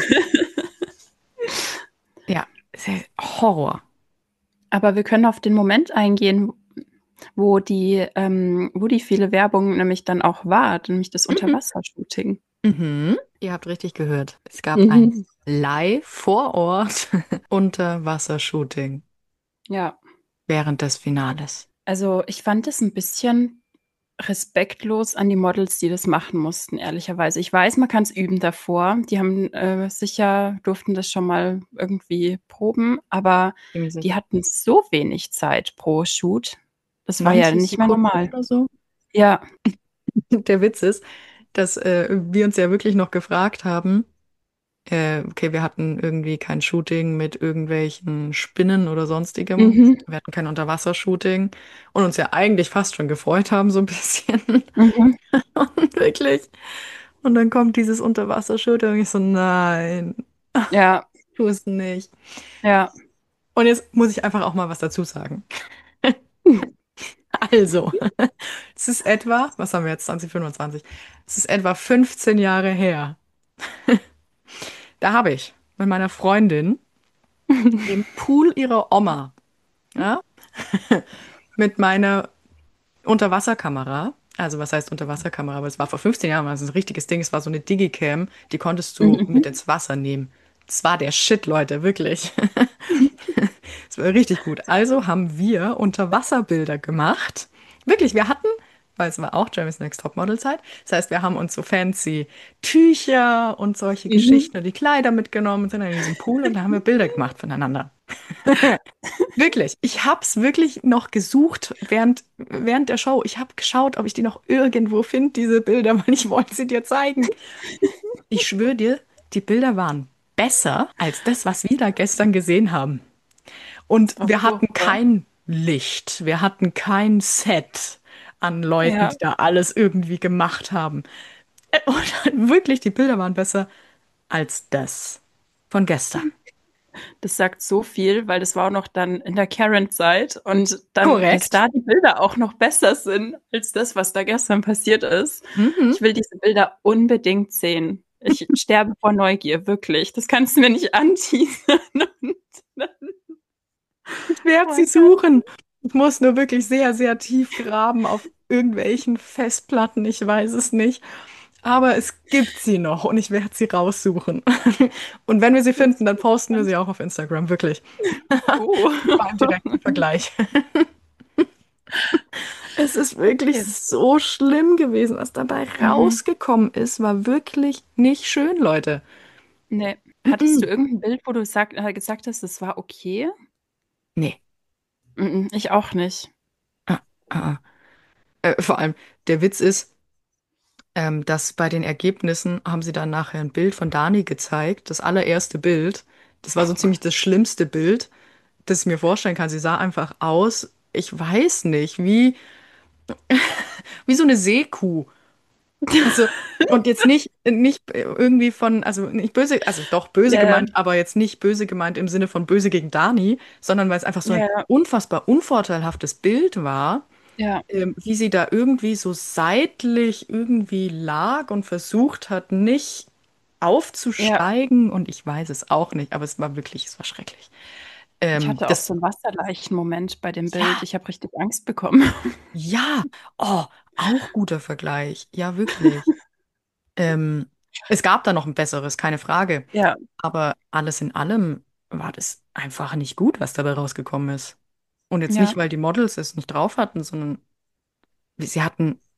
Ja, sehr- Horror. Aber wir können auf den Moment eingehen, wo die, ähm, wo die viele Werbung nämlich dann auch war, nämlich das Mhm. Unterwassershooting. Mhm. Ihr habt richtig gehört. Es gab ein Mhm. Live vor Ort Unterwassershooting Ja, während des Finales. also ich fand es ein bisschen respektlos an die Models, die das machen mussten, ehrlicherweise. Ich weiß, man kann es üben davor. Die haben äh, sicher, durften das schon mal irgendwie proben, aber Ziemlich die sicher. hatten so wenig Zeit pro Shoot. Das war ja neunzig nicht mehr Sekunden normal. oder so. Ja. Der Witz ist, dass äh, wir uns ja wirklich noch gefragt haben, äh, okay, wir hatten irgendwie kein Shooting mit irgendwelchen Spinnen oder sonstigem. Mhm. Wir hatten kein Unterwassershooting und uns ja eigentlich fast schon gefreut haben, so ein bisschen. Mhm. Und wirklich. Und dann kommt dieses Unterwassershooting und ich so, nein, Ja, tu es nicht. ja. Und jetzt muss ich einfach auch mal was dazu sagen. Also, es ist etwa, was haben wir jetzt, zwanzig fünfundzwanzig? Es ist etwa fünfzehn Jahre her. Da habe ich mit meiner Freundin im Pool ihrer Oma, ja, mit meiner Unterwasserkamera, also was heißt Unterwasserkamera, aber es war vor fünfzehn Jahren, also ein richtiges Ding, es war so eine Digicam, die konntest du mit Mhm. ins Wasser nehmen. Das war der Shit, Leute, wirklich. Es war richtig gut. Also haben wir Unterwasserbilder gemacht. Wirklich, wir hatten, weil es war auch Jeremy's Next Topmodel-Zeit. Das heißt, wir haben uns so fancy Tücher und solche Mhm. Geschichten und die Kleider mitgenommen und sind dann in diesem Pool und da haben wir Bilder gemacht voneinander. Wirklich. Ich habe es wirklich noch gesucht während, während der Show. Ich habe geschaut, ob ich die noch irgendwo finde, diese Bilder, weil ich wollte sie dir zeigen. Ich schwöre dir, die Bilder waren besser als das, was wir da gestern gesehen haben. Und Das war wir hatten furchtbar. kein Licht, wir hatten kein Set an Leuten, Ja, die da alles irgendwie gemacht haben. Äh, Und wirklich, die Bilder waren besser als das von gestern. das sagt so viel, weil das war auch noch dann in der Karen-Zeit und dann, dass Korrekt. da die Bilder auch noch besser sind als das, was da gestern passiert ist. Mhm. Ich will diese Bilder unbedingt sehen. Ich sterbe vor Neugier, wirklich. Das kannst du mir nicht anteasern. Und dann, Ich werde oh sie Gott. suchen. Ich muss nur wirklich sehr, sehr tief graben auf irgendwelchen Festplatten. Ich weiß es nicht. Aber es gibt sie noch und ich werde sie raussuchen. Und wenn wir sie Das finden, dann ist posten wir spannend. sie auch auf Instagram, wirklich. Beim direkten Oh. Vergleich. Es ist wirklich Okay. so schlimm gewesen. Was dabei Mhm. rausgekommen ist, war wirklich nicht schön, Leute. Nee. Hattest du Mm-mm. irgendein Bild, wo du sag, äh, gesagt hast, das war okay? Nee. Mhm, ich auch nicht. Ah, ah. ah. Äh, vor allem, der Witz ist, ähm, dass bei den Ergebnissen haben sie dann nachher ein Bild von Dani gezeigt. Das allererste Bild. Das war so ziemlich das schlimmste Bild, das ich mir vorstellen kann. Sie sah einfach aus, ich weiß nicht, wie, wie so eine Seekuh. Also, und jetzt nicht, nicht irgendwie von, also nicht böse, also doch böse Ja, ja, gemeint, aber jetzt nicht böse gemeint im Sinne von böse gegen Dani, sondern weil es einfach so ein ja, unfassbar unvorteilhaftes Bild war, ja, ähm, wie sie da irgendwie so seitlich irgendwie lag und versucht hat, nicht ja. aufzusteigen. Und ich weiß es auch nicht, aber es war wirklich, es war schrecklich. Ich Ähm, hatte auch das, so einen Wasserleichen-Moment bei dem Bild. ja, Ich habe richtig Angst bekommen. ja, oh, auch guter Vergleich. Ja, wirklich. Ähm, es gab da noch ein besseres, keine Frage. Ja, Aber alles in allem war das einfach nicht gut, was dabei rausgekommen ist. Und jetzt ja, nicht, weil die Models es nicht drauf hatten, sondern sie hatten.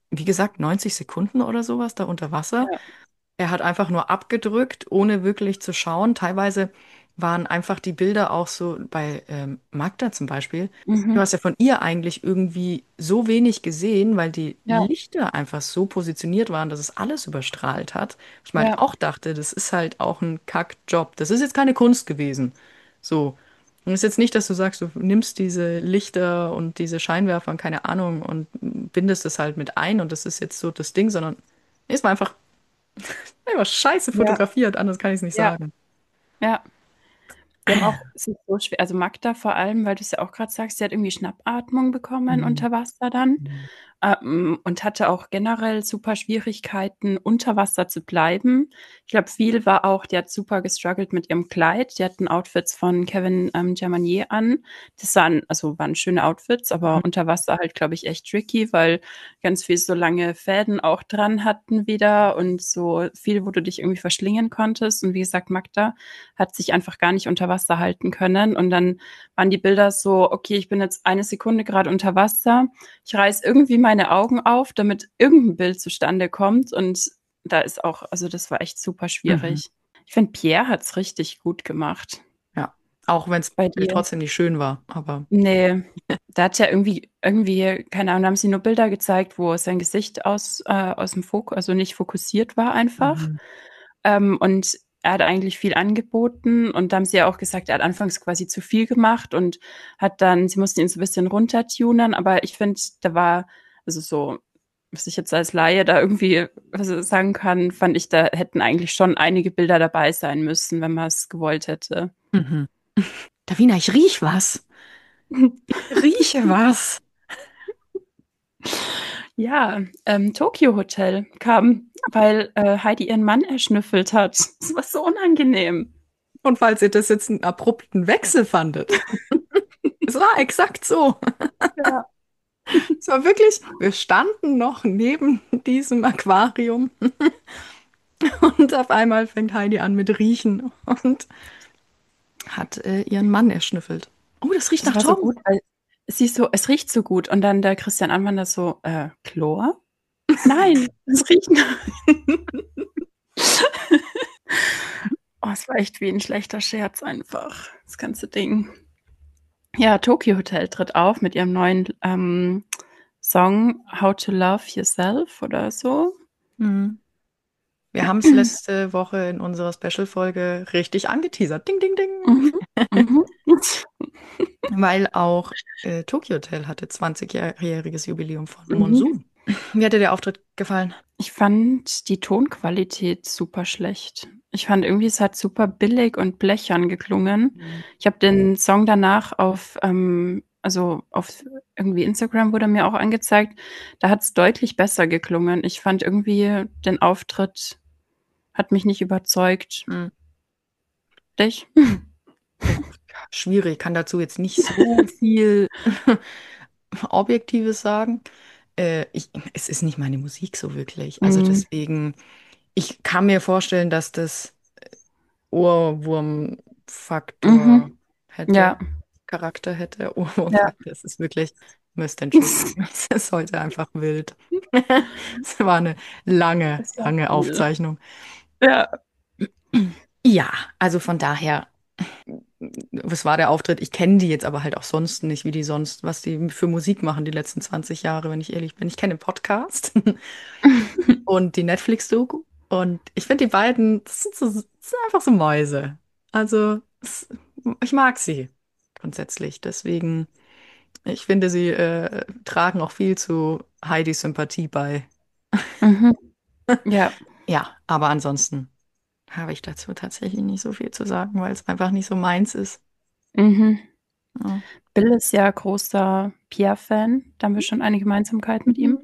wie gesagt, neunzig Sekunden oder sowas da unter Wasser. Ja. Er hat einfach nur abgedrückt, ohne wirklich zu schauen. Teilweise waren einfach die Bilder auch so bei ähm, Magda zum Beispiel. Du Mhm. hast ja von ihr eigentlich irgendwie so wenig gesehen, weil die Ja, Lichter einfach so positioniert waren, dass es alles überstrahlt hat. Ich mir halt ja, auch dachte, das ist halt auch ein Kackjob. Das ist jetzt keine Kunst gewesen. So. Und es ist jetzt nicht, dass du sagst, du nimmst diese Lichter und diese Scheinwerfer und keine Ahnung und bindest es halt mit ein und das ist jetzt so das Ding, sondern ist mal einfach einfach scheiße ja, fotografiert, anders kann ich es nicht ja, sagen. ja. Die haben auch, es ist so schwer, also Magda vor allem, weil du es ja auch gerade sagst, sie hat irgendwie Schnappatmung bekommen Mhm. unter Wasser dann. Mhm. Ähm, und hatte auch generell super Schwierigkeiten, unter Wasser zu bleiben. Ich glaube, viel war auch, die hat super gestruggelt mit ihrem Kleid. Die hatten Outfits von Kevin ähm, Germanier an. Das waren, also waren schöne Outfits, aber unter Wasser halt, glaube ich, echt tricky, weil ganz viel so lange Fäden auch dran hatten wieder und so viel, wo du dich irgendwie verschlingen konntest. Und wie gesagt, Magda hat sich einfach gar nicht unter Wasser halten können. Und dann waren die Bilder so, okay, ich bin jetzt eine Sekunde gerade unter Wasser. Ich reiß irgendwie meine Augen auf, damit irgendein Bild zustande kommt. Und da ist auch, also das war echt super Mhm. schwierig. Ich finde, Pierre hat's richtig gut gemacht. Ja, auch wenn es Bei dir? trotzdem nicht schön war, aber Nee, da hat ja irgendwie, irgendwie, keine Ahnung, da haben sie nur Bilder gezeigt, wo sein Gesicht aus, äh, aus dem Fokus, also nicht fokussiert war einfach. mhm. Ähm, und er hat eigentlich viel angeboten und da haben sie ja auch gesagt, er hat anfangs quasi zu viel gemacht und hat dann, sie mussten ihn so ein bisschen runtertunen, aber ich finde, da war, also so, was ich jetzt als Laie da irgendwie was sagen kann, fand ich, da hätten eigentlich schon einige Bilder dabei sein müssen, wenn man es gewollt hätte. Mhm. Davina, ich riech was. Ich rieche was. Ja, ähm, Tokyo Hotel kam, weil äh, Heidi ihren Mann erschnüffelt hat. Das war so unangenehm. Und falls ihr das jetzt einen abrupten Wechsel fandet, es war exakt so. Ja. Es war wirklich, wir standen noch neben diesem Aquarium und auf einmal fängt Heidi an mit Riechen und hat äh, ihren Mann erschnüffelt. Oh, das riecht Das nach war so Tom. gut, weil sie so, es riecht so gut. Und dann der Christian Anwander so, äh, Chlor? Nein, es riecht nach. Oh, es war echt wie ein schlechter Scherz einfach, das ganze Ding. Ja, Tokyo Hotel tritt auf mit ihrem neuen ähm, Song How to Love Yourself oder so. Mhm. Wir haben es letzte Woche in unserer Special-Folge richtig angeteasert. Ding, ding, ding. Mhm. Mhm. Weil auch äh, Tokyo Hotel hatte zwanzigjähriges Jubiläum von Mhm. Monsoon. Wie hat dir der Auftritt gefallen? Ich fand die Tonqualität super schlecht. Ich fand irgendwie, es hat super billig und blechern geklungen. Mhm. Ich habe den Song danach auf, ähm, also auf irgendwie Instagram wurde mir auch angezeigt, da hat es deutlich besser geklungen. Ich fand irgendwie, den Auftritt hat mich nicht überzeugt. Mhm. Dich? Oh, schwierig, kann dazu jetzt nicht so viel Objektives sagen. Äh, ich, es ist nicht meine Musik so wirklich. Also Mhm. deswegen, ich kann mir vorstellen, dass das Ohrwurmfaktor Mhm. Ja, hätte, Charakter hätte. ja. Ohrwurmfaktor, es ist wirklich, müsst entschuldigen, es ist heute einfach wild. Es war eine lange, Das war lange viel. Aufzeichnung. Ja. Ja, also von daher, was war der Auftritt? Ich kenne die jetzt aber halt auch sonst nicht, wie die sonst, was die für Musik machen die letzten zwanzig Jahre, wenn ich ehrlich bin. Ich kenne den Podcast und die Netflix-Doku. Und ich finde die beiden, das sind, so, das sind einfach so Mäuse. Also, es, ich mag sie grundsätzlich. Deswegen, ich finde, sie äh, tragen auch viel zu Heidis Sympathie bei. Mhm. Ja. Ja, aber ansonsten habe ich dazu tatsächlich nicht so viel zu sagen, weil es einfach nicht so meins ist. Mhm. Ja. Bill ist ja großer Pierre-Fan. Da haben wir schon eine Gemeinsamkeit mit ihm.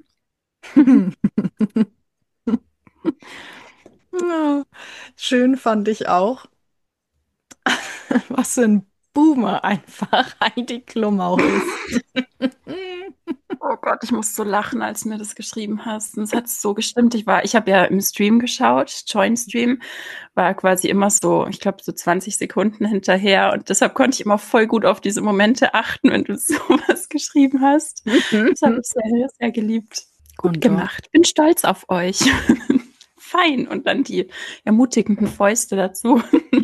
Ja, schön fand ich auch, was für ein Boomer einfach Heidi Klum auch ist. Oh Gott, ich muss so lachen, als du mir das geschrieben hast. Und es hat so gestimmt. Ich war, ich habe ja im Stream geschaut, Join Stream, war quasi immer so, ich glaube, so zwanzig Sekunden hinterher. Und deshalb konnte ich immer voll gut auf diese Momente achten, wenn du sowas geschrieben hast. Das habe ich sehr, sehr geliebt. Gut Und dort. gemacht. Bin stolz auf euch. Fein. Und dann die ermutigenden Fäuste dazu.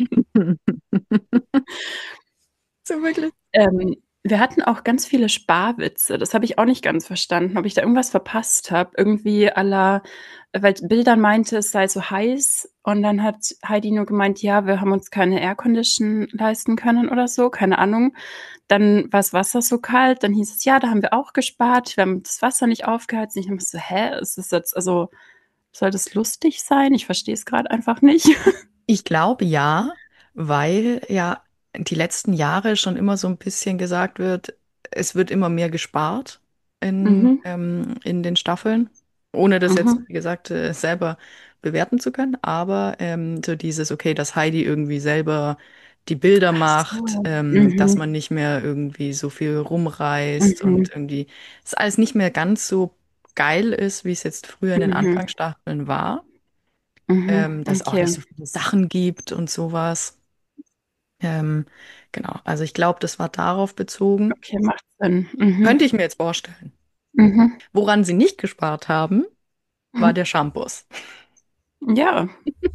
So wirklich. Ähm, wir hatten auch ganz viele Sparwitze. Das habe ich auch nicht ganz verstanden, ob ich da irgendwas verpasst habe. Irgendwie à la, weil Bildern meinte, es sei so heiß. Und dann hat Heidi nur gemeint, ja, wir haben uns keine Aircondition leisten können oder so, keine Ahnung. Dann war das Wasser so kalt, dann hieß es, ja, da haben wir auch gespart, wir haben das Wasser nicht aufgeheizt. Ich habe so, hä, ist das jetzt, also soll das lustig sein? Ich verstehe es gerade einfach nicht. Ich glaube ja, weil ja die letzten Jahre schon immer so ein bisschen gesagt wird, es wird immer mehr gespart in, Mhm, ähm, in den Staffeln, ohne das jetzt, mhm. wie gesagt, äh, selber bewerten zu können. Aber ähm, so dieses, okay, dass Heidi irgendwie selber die Bilder Ach macht, so. ähm, dass Mhm, man nicht mehr irgendwie so viel rumreist mhm, und irgendwie es alles nicht mehr ganz so geil ist, wie es jetzt früher in den mhm, Anfangsstaffeln war, mhm. ähm, dass es auch Okay, nicht so viele Sachen gibt und sowas. Ähm, genau, also ich glaube, das war darauf bezogen. okay, macht Sinn. Mhm, Könnte ich mir jetzt vorstellen. mhm. Woran sie nicht gespart haben, war der Shampoos. Ja,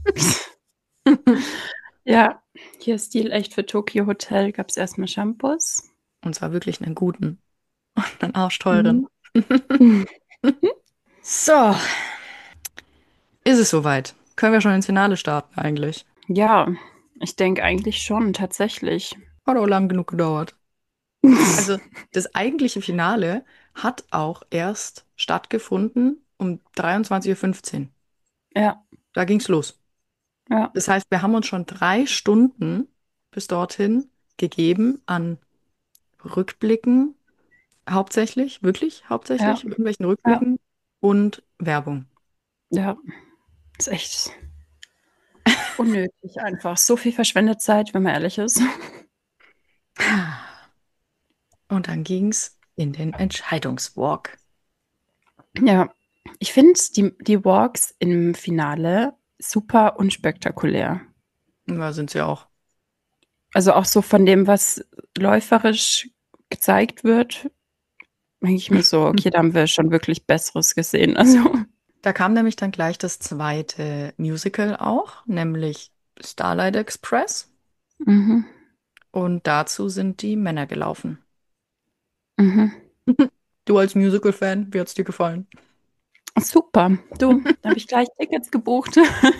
ja. Hier ist Stil echt für Tokyo Hotel. Gab es erstmal Shampoos. Und zwar wirklich einen guten und einen arschteuren. Mhm. Mhm. So, ist es soweit? Können wir schon ins Finale starten eigentlich? Ja, ich denke eigentlich schon, tatsächlich. Hat auch lang genug gedauert. Also das eigentliche Finale hat auch erst stattgefunden um dreiundzwanzig Uhr fünfzehn. Ja, Da ging's los. ja, Das heißt, wir haben uns schon drei Stunden bis dorthin gegeben an Rückblicken, hauptsächlich, wirklich ja, hauptsächlich, irgendwelchen ja, Rückblicken und Werbung. ja. Ist echt unnötig einfach. So viel verschwendete Zeit, wenn man ehrlich ist. Und dann ging's in den Entscheidungswalk. Ja, ich finde die, die Walks im Finale super unspektakulär. Da sind sie auch. Also auch so von dem, was läuferisch gezeigt wird, denke ich mir so, okay, da haben wir schon wirklich Besseres gesehen. Also, Da kam nämlich dann gleich das zweite Musical auch, nämlich Starlight Express. mhm, Und dazu sind die Männer gelaufen. mhm. Du als Musical-Fan, wie hat's dir gefallen? Super. Du, da habe ich gleich Tickets gebucht.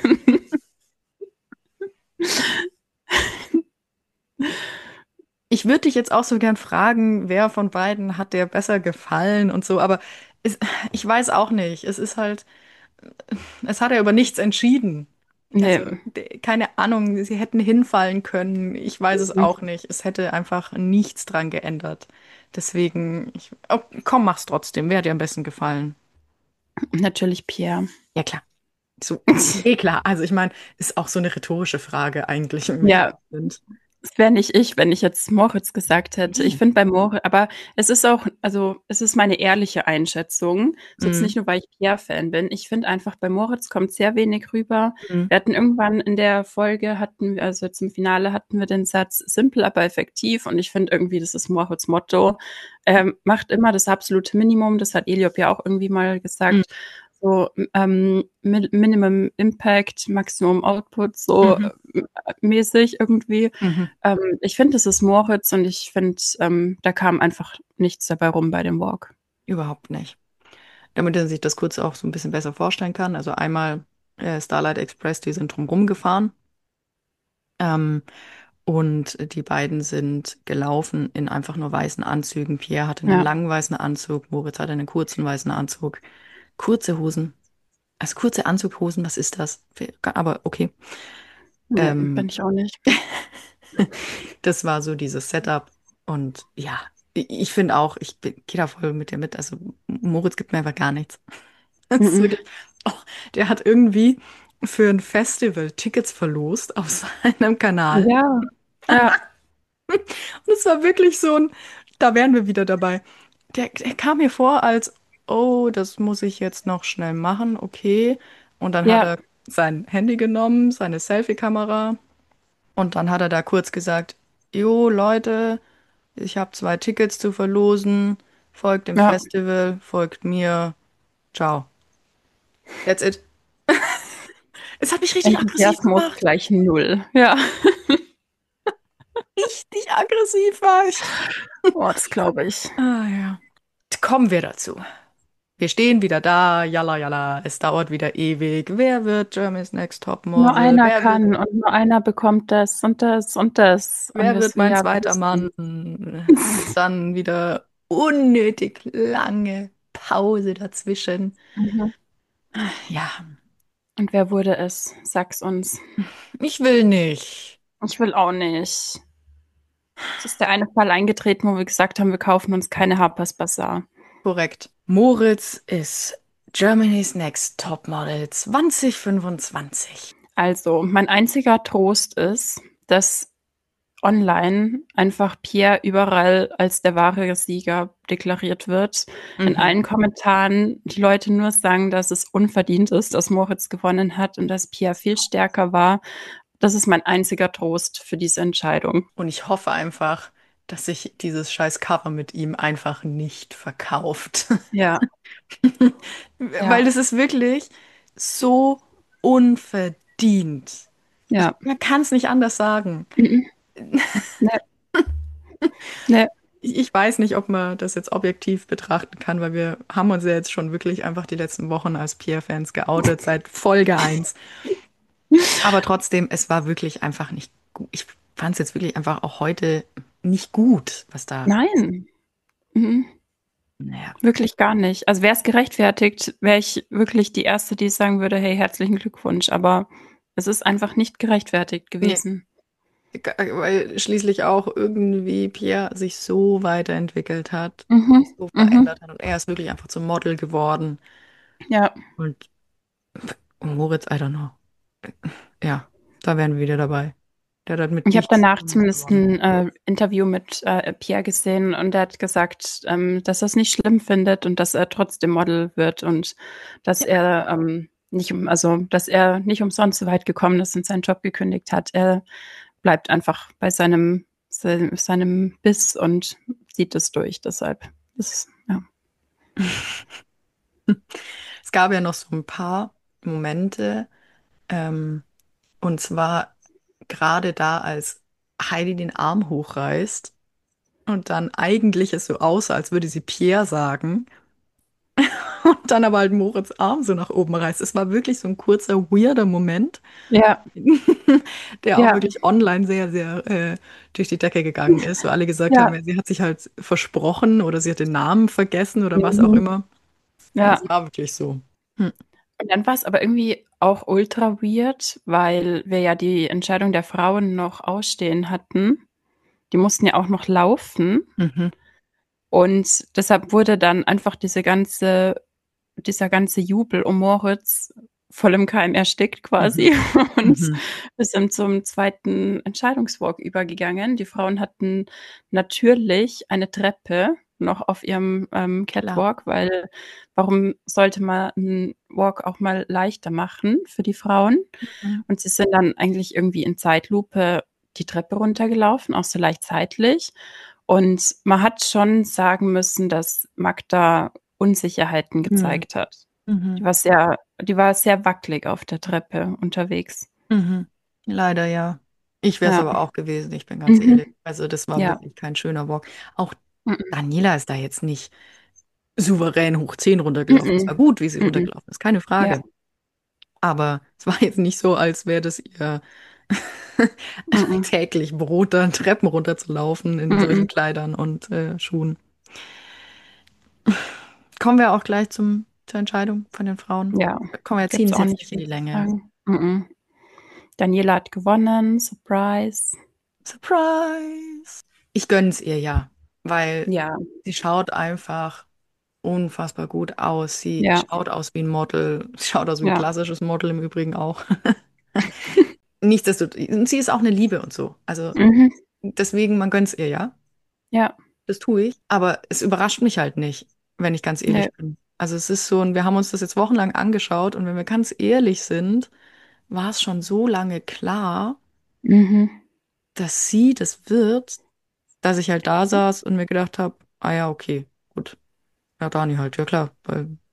Ich würde dich jetzt auch so gern fragen, wer von beiden hat dir besser gefallen und so, aber es, ich weiß auch nicht. Es ist halt, es hat ja über nichts entschieden. Also, Nee. de- keine Ahnung, sie hätten hinfallen können. Ich weiß es Mhm. auch nicht. Es hätte einfach nichts dran geändert. Deswegen, ich, oh, komm, mach's trotzdem. Wer hat dir am besten gefallen? Natürlich Pierre. Ja, klar. So, eh klar. Also, ich meine, ist auch so eine rhetorische Frage eigentlich, wenn wir Ja, ehrlich sind. es wäre nicht ich, wenn ich jetzt Moritz gesagt hätte. Ich Nee. finde bei Moritz, aber es ist auch, also es ist meine ehrliche Einschätzung. Ist jetzt Mhm. nicht nur, weil ich Pierre-Fan bin. Ich finde einfach, bei Moritz kommt sehr wenig rüber. Mhm. Wir hatten irgendwann in der Folge, hatten wir, also jetzt im Finale hatten wir den Satz simpel, aber effektiv. Und ich finde irgendwie, das ist Moritz Motto. Ähm, macht immer das absolute Minimum. Das hat Eliop ja auch irgendwie mal Mhm. gesagt. So ähm, Mi- Minimum Impact, Maximum Output, so Mhm. äh, mäßig irgendwie. Mhm. Ähm, ich finde, es ist Moritz und ich finde, ähm, da kam einfach nichts dabei rum bei dem Walk. Überhaupt nicht. Damit er sich das kurz auch so ein bisschen besser vorstellen kann. Also einmal äh, Starlight Express, die sind drumherum gefahren. Ähm, und die beiden sind gelaufen in einfach nur weißen Anzügen. Pierre hatte einen Ja, langen weißen Anzug, Moritz hatte einen kurzen weißen Anzug. Kurze Hosen. Also kurze Anzughosen, was ist das? Aber okay. nee, Ähm, bin ich auch nicht. Das war so dieses Setup. Und ja, ich, ich finde auch, ich gehe da voll mit dir mit. Also Moritz gibt mir einfach gar nichts. Das ist Mhm. wirklich, oh, der hat irgendwie für ein Festival Tickets verlost auf seinem Kanal. Ja, ja, Und es war wirklich so ein, da wären wir wieder dabei. Der, der kam mir vor als, oh, das muss ich jetzt noch schnell machen, okay. Und dann hat ja, er sein Handy genommen, seine Selfie-Kamera. Und dann hat er da kurz gesagt, jo, Leute, ich habe zwei Tickets zu verlosen. Folgt dem ja, Festival, folgt mir. Ciao. That's it. Es hat mich richtig aggressiv Enthusiasmus gemacht. gleich null. Ja. Richtig aggressiv war ich. Oh, das glaube ich. Ah ja. Kommen wir dazu. Wir stehen wieder da, jalla jalla, es dauert wieder ewig. Wer wird Germany's Next Nur Topmodel? einer Wer wird, kann und nur einer bekommt das und das und das. Und wer das wird wir mein ja zweiter Mann? wissen. Und dann wieder unnötig lange Pause dazwischen. Mhm. Ja, Und wer wurde es? Sag's uns. ich will nicht. Ich will auch nicht. Es ist der eine Fall eingetreten, wo wir gesagt haben, wir kaufen uns keine Harper's Bazaar. Korrekt. Moritz ist Germany's Next Topmodel zwanzig fünfundzwanzig. Also, mein einziger Trost ist, dass online einfach Pierre überall als der wahre Sieger deklariert wird. In Mhm. allen Kommentaren die Leute nur sagen, dass es unverdient ist, dass Moritz gewonnen hat und dass Pierre viel stärker war. Das ist mein einziger Trost für diese Entscheidung. Und ich hoffe einfach, dass sich dieses scheiß Cover mit ihm einfach nicht verkauft. Ja, Weil ja, das ist wirklich so unverdient. Ich, ja. man kann es nicht anders sagen. Mhm. Ne, ne. Ich, ich weiß nicht, ob man das jetzt objektiv betrachten kann, weil wir haben uns ja jetzt schon wirklich einfach die letzten Wochen als Pierre-Fans geoutet, seit Folge eins. Aber trotzdem, es war wirklich einfach nicht gut. Ich fand es jetzt wirklich einfach auch heute nicht gut, was da. Nein. Mhm. Naja. Wirklich gar nicht. Also wäre es gerechtfertigt, wäre ich wirklich die Erste, die sagen würde, hey, herzlichen Glückwunsch. Aber es ist einfach nicht gerechtfertigt Nee. gewesen. Weil schließlich auch irgendwie Pierre sich so weiterentwickelt hat, Mhm. sich so Mhm. verändert hat und er ist wirklich einfach zum Model geworden. Ja. Und Moritz, I don't know. Ja, da wären wir wieder dabei. Der hat mit Ich habe nichts danach zumindest gewonnen. ein äh, Interview mit äh, Pierre gesehen und er hat gesagt, ähm, dass er es nicht schlimm findet und dass er trotzdem Model wird und dass Ja. er ähm, nicht um, also dass er nicht umsonst so weit gekommen ist und seinen Job gekündigt hat. Er bleibt einfach bei seinem se seinem Biss und zieht es durch. Deshalb ist ja. Es gab ja noch so ein paar Momente, ähm, und zwar gerade da, als Heidi den Arm hochreißt und dann eigentlich es so aussah, als würde sie Pierre sagen. Und dann aber halt Moritz Arm so nach oben reißt. Es war wirklich so ein kurzer, weirder Moment, Ja, der auch ja. wirklich online sehr, sehr äh, durch die Decke gegangen ist, wo alle gesagt haben, Ja. ja, sie hat sich halt versprochen oder sie hat den Namen vergessen oder was auch Mhm. immer. Und Ja. es war wirklich so. Hm. Und dann war es aber irgendwie auch ultra weird, weil wir ja die Entscheidung der Frauen noch ausstehen hatten. Die mussten ja auch noch laufen. Mhm. Und deshalb wurde dann einfach diese ganze, dieser ganze Jubel um Moritz voll im Keim erstickt Mhm. quasi. Und Mhm. wir sind zum zweiten Entscheidungswalk übergegangen. Die Frauen hatten natürlich eine Treppe noch auf ihrem ähm, Klar. Catwalk, weil warum sollte man einen Walk auch mal leichter machen für die Frauen? Mhm. Und sie sind dann eigentlich irgendwie in Zeitlupe die Treppe runtergelaufen, auch so leicht zeitlich. Und man hat schon sagen müssen, dass Magda Unsicherheiten Mhm. gezeigt hat. Die Mhm. war sehr, die war sehr wackelig auf der Treppe unterwegs. Mhm. Leider ja. Ich wäre es Ja. aber auch gewesen, ich bin ganz Mhm. ehrlich. Also das war Ja. wirklich kein schöner Walk. Auch Mhm. Daniela ist da jetzt nicht souverän hoch zehn runtergelaufen. Es war Mhm. gut, wie sie Mhm. runtergelaufen ist, keine Ja. Frage. Aber es war jetzt nicht so, als wäre das ihr Mhm. täglich Brot, dann Treppen runterzulaufen in solchen Mhm. Kleidern und äh, Schuhen. Kommen wir auch gleich zum, zur Entscheidung von den Frauen. Ja. Komm, wir ziehen Gibt's es auch jetzt nicht nicht in viel die zu Länge. sagen. Mhm. Daniela hat gewonnen. Surprise. Surprise! Ich gönn's ihr ja, weil Ja. sie schaut einfach unfassbar gut aus. Sie Ja. schaut aus wie ein Model. Sie schaut aus wie ein Ja. klassisches Model im Übrigen auch. Nichtsdestotrotz, und sie ist auch eine Liebe und so. Also Mhm. deswegen, man gönnt's ihr ja. Ja. Das tue ich. Aber es überrascht mich halt nicht, wenn ich ganz Ne. ehrlich bin. Also es ist so, und wir haben uns das jetzt wochenlang angeschaut und wenn wir ganz ehrlich sind, war es schon so lange klar, Mhm. dass sie das wird, dass ich halt da saß und mir gedacht habe, ah ja, okay, gut. Ja, Dani halt, ja klar, weil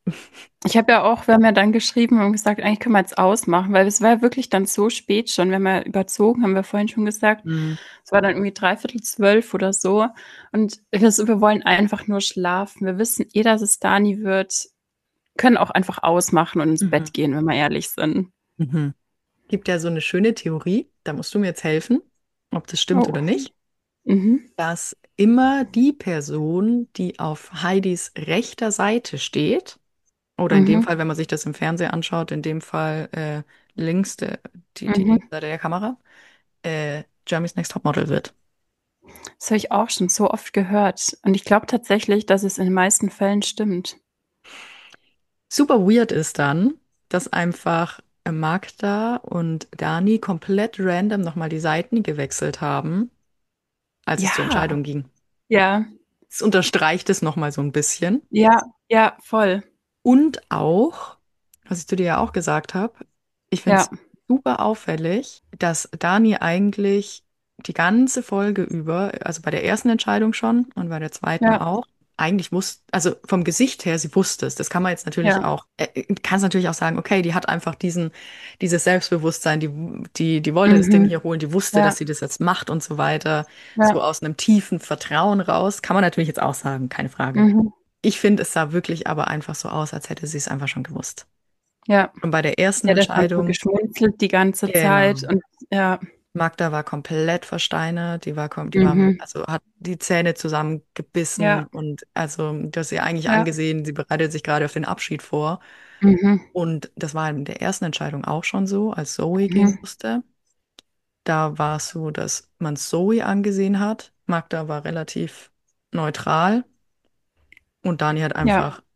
Ich habe ja auch wir haben ja dann geschrieben und gesagt: „Eigentlich können wir jetzt ausmachen“, weil es war ja wirklich dann so spät schon. Wir haben ja überzogen, haben wir vorhin schon gesagt. Mhm. Es war dann irgendwie dreiviertel zwölf oder so und wir so wir wollen einfach nur schlafen. Wir wissen eh, dass es Dani wird, können auch einfach ausmachen und ins Mhm. Bett gehen, wenn wir ehrlich sind. Mhm. Gibt ja so eine schöne Theorie, da musst du mir jetzt helfen, ob das stimmt Oh. oder nicht, Mhm. dass immer die Person, die auf Heidis rechter Seite steht, oder in dem Mhm. Fall, wenn man sich das im Fernsehen anschaut, in dem Fall äh, links, der, die, die Mhm. linke Seite der Kamera, äh, Germany's Next Topmodel wird. Das habe ich auch schon so oft gehört und ich glaube tatsächlich, dass es in den meisten Fällen stimmt. Super weird ist dann, dass einfach äh, Magda und Dani komplett random nochmal die Seiten gewechselt haben, als es zur Ja, Entscheidung ging. ja, Es unterstreicht es nochmal so ein bisschen. ja, ja, voll. Und auch, was ich zu dir ja auch gesagt habe, ich finde Ja, es super auffällig, dass Dani eigentlich die ganze Folge über, also bei der ersten Entscheidung schon und bei der zweiten ja, auch, eigentlich wusste, also vom Gesicht her, sie wusste es. Das kann man jetzt natürlich ja. auch, äh, kann es natürlich auch sagen, okay, die hat einfach diesen, dieses Selbstbewusstsein, die, die, die wollte das Ding Mhm. hier holen, die wusste, Ja, dass sie das jetzt macht und so weiter, so ja. aus einem tiefen Vertrauen raus. Kann man natürlich jetzt auch sagen, keine Frage. Mhm. Ich finde, es sah wirklich aber einfach so aus, als hätte sie es einfach schon gewusst. Ja. Und bei der ersten Sie hat ja schon so Entscheidung, geschmunzelt die ganze Zeit genau. und ja. Magda war komplett versteinert, die war, kom- die war, Mhm. also hat die Zähne zusammengebissen Ja, und also, du hast ihr eigentlich ja. angesehen, sie bereitet sich gerade auf den Abschied vor. Mhm. Und das war in der ersten Entscheidung auch schon so, als Zoe gehen Mhm. musste. Da war es so, dass man Zoe angesehen hat. Magda war relativ neutral und Dani hat Ja. einfach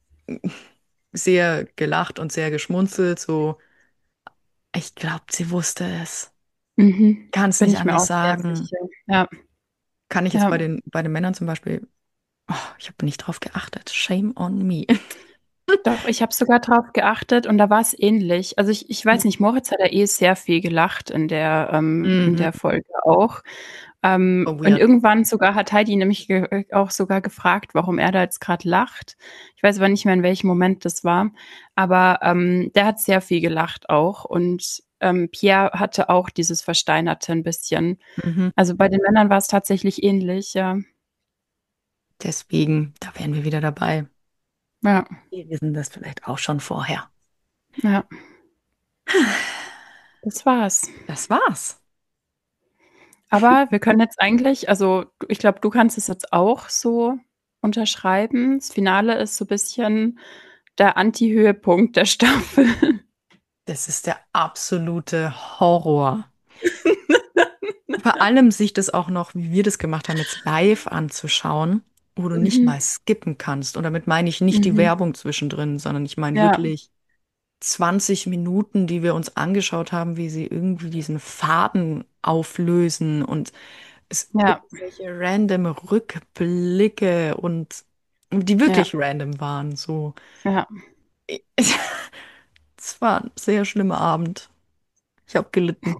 sehr gelacht und sehr geschmunzelt, so, ich glaube, sie wusste es. Mhm. Kann es Bin nicht ich mir anders auch sehr sagen. sicher. Ja, Kann ich jetzt ja. bei den, bei den Männern zum Beispiel, oh, ich habe nicht drauf geachtet. Shame on me. Doch, ich habe sogar drauf geachtet und da war es ähnlich. Also, ich ich weiß nicht, Moritz hat ja eh sehr viel gelacht in der ähm, in Mhm. der Folge auch. Ähm, Oh, und weird. irgendwann sogar hat Heidi nämlich ge äh, auch sogar gefragt, warum er da jetzt grad lacht. Ich weiß aber nicht mehr, in welchem Moment das war, aber, ähm, der hat sehr viel gelacht auch und, ähm, Pierre hatte auch dieses Versteinerte 'n bisschen. Mhm. Also, bei den Männern war's tatsächlich ähnlich, ja. Deswegen, da wären wir wieder dabei. Ja, Wir wissen das vielleicht auch schon vorher. ja, das war's. Das war's. Aber wir können jetzt eigentlich also, ich glaube, du kannst es jetzt auch so unterschreiben. Das Finale ist so bisschen der Anti-Höhepunkt der Staffel. Das ist der absolute Horror. Vor allem sich das auch noch, wie wir das gemacht haben, jetzt live anzuschauen, wo du nicht Mhm, mal skippen kannst. Und damit meine ich nicht die mhm. Werbung zwischendrin, sondern ich meine Ja, wirklich zwanzig Minuten, die wir uns angeschaut haben, wie sie irgendwie diesen Faden auflösen und es ja, irgendwelche random Rückblicke und die ja, wirklich random waren. So, ja. es war ein sehr schlimmer Abend. Ich habe gelitten.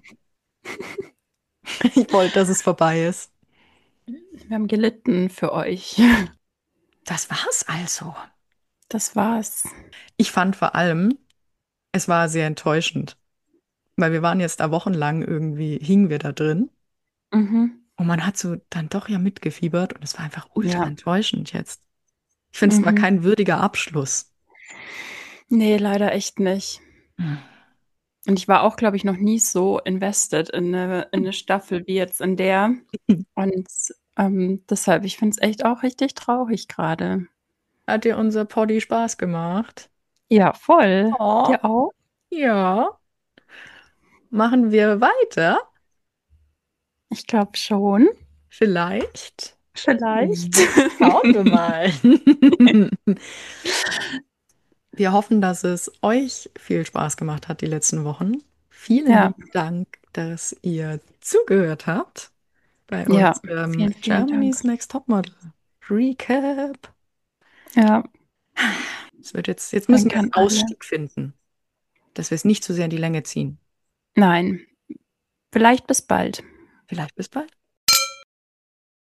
Ich wollte, dass es vorbei ist. Wir haben gelitten für euch. Das war's also. Das war's. Ich fand vor allem, es war sehr enttäuschend, weil wir waren jetzt da wochenlang irgendwie, hingen wir da drin. Mhm. Und man hat so dann doch ja mitgefiebert und es war einfach ultra Ja, enttäuschend jetzt. Ich finde, es war mhm. kein würdiger Abschluss. Ne, leider echt nicht. Hm. Und ich war auch, glaube ich, noch nie so invested in 'ne in 'ne Staffel wie jetzt in der. Und, ähm, deshalb, ich finde es echt auch richtig traurig grade. Hat dir unser Poddy Spaß gemacht? Ja, voll. Oh, Dir auch? ja. Machen wir weiter? Ich glaube schon. Vielleicht. Vielleicht. Hm. Schauen wir mal. Wir hoffen, dass es euch viel Spaß gemacht hat die letzten Wochen. Vielen Ja, lieben Dank, dass ihr zugehört habt bei ja. unserem Vielen, vielen Dank. Germany's Next Topmodel Recap. Ja, Es wird jetzt, jetzt müssen wir danke an einen alle. Ausstieg finden, dass wir es nicht zu sehr in die Länge ziehen. Nein, vielleicht bis bald. Vielleicht bis bald.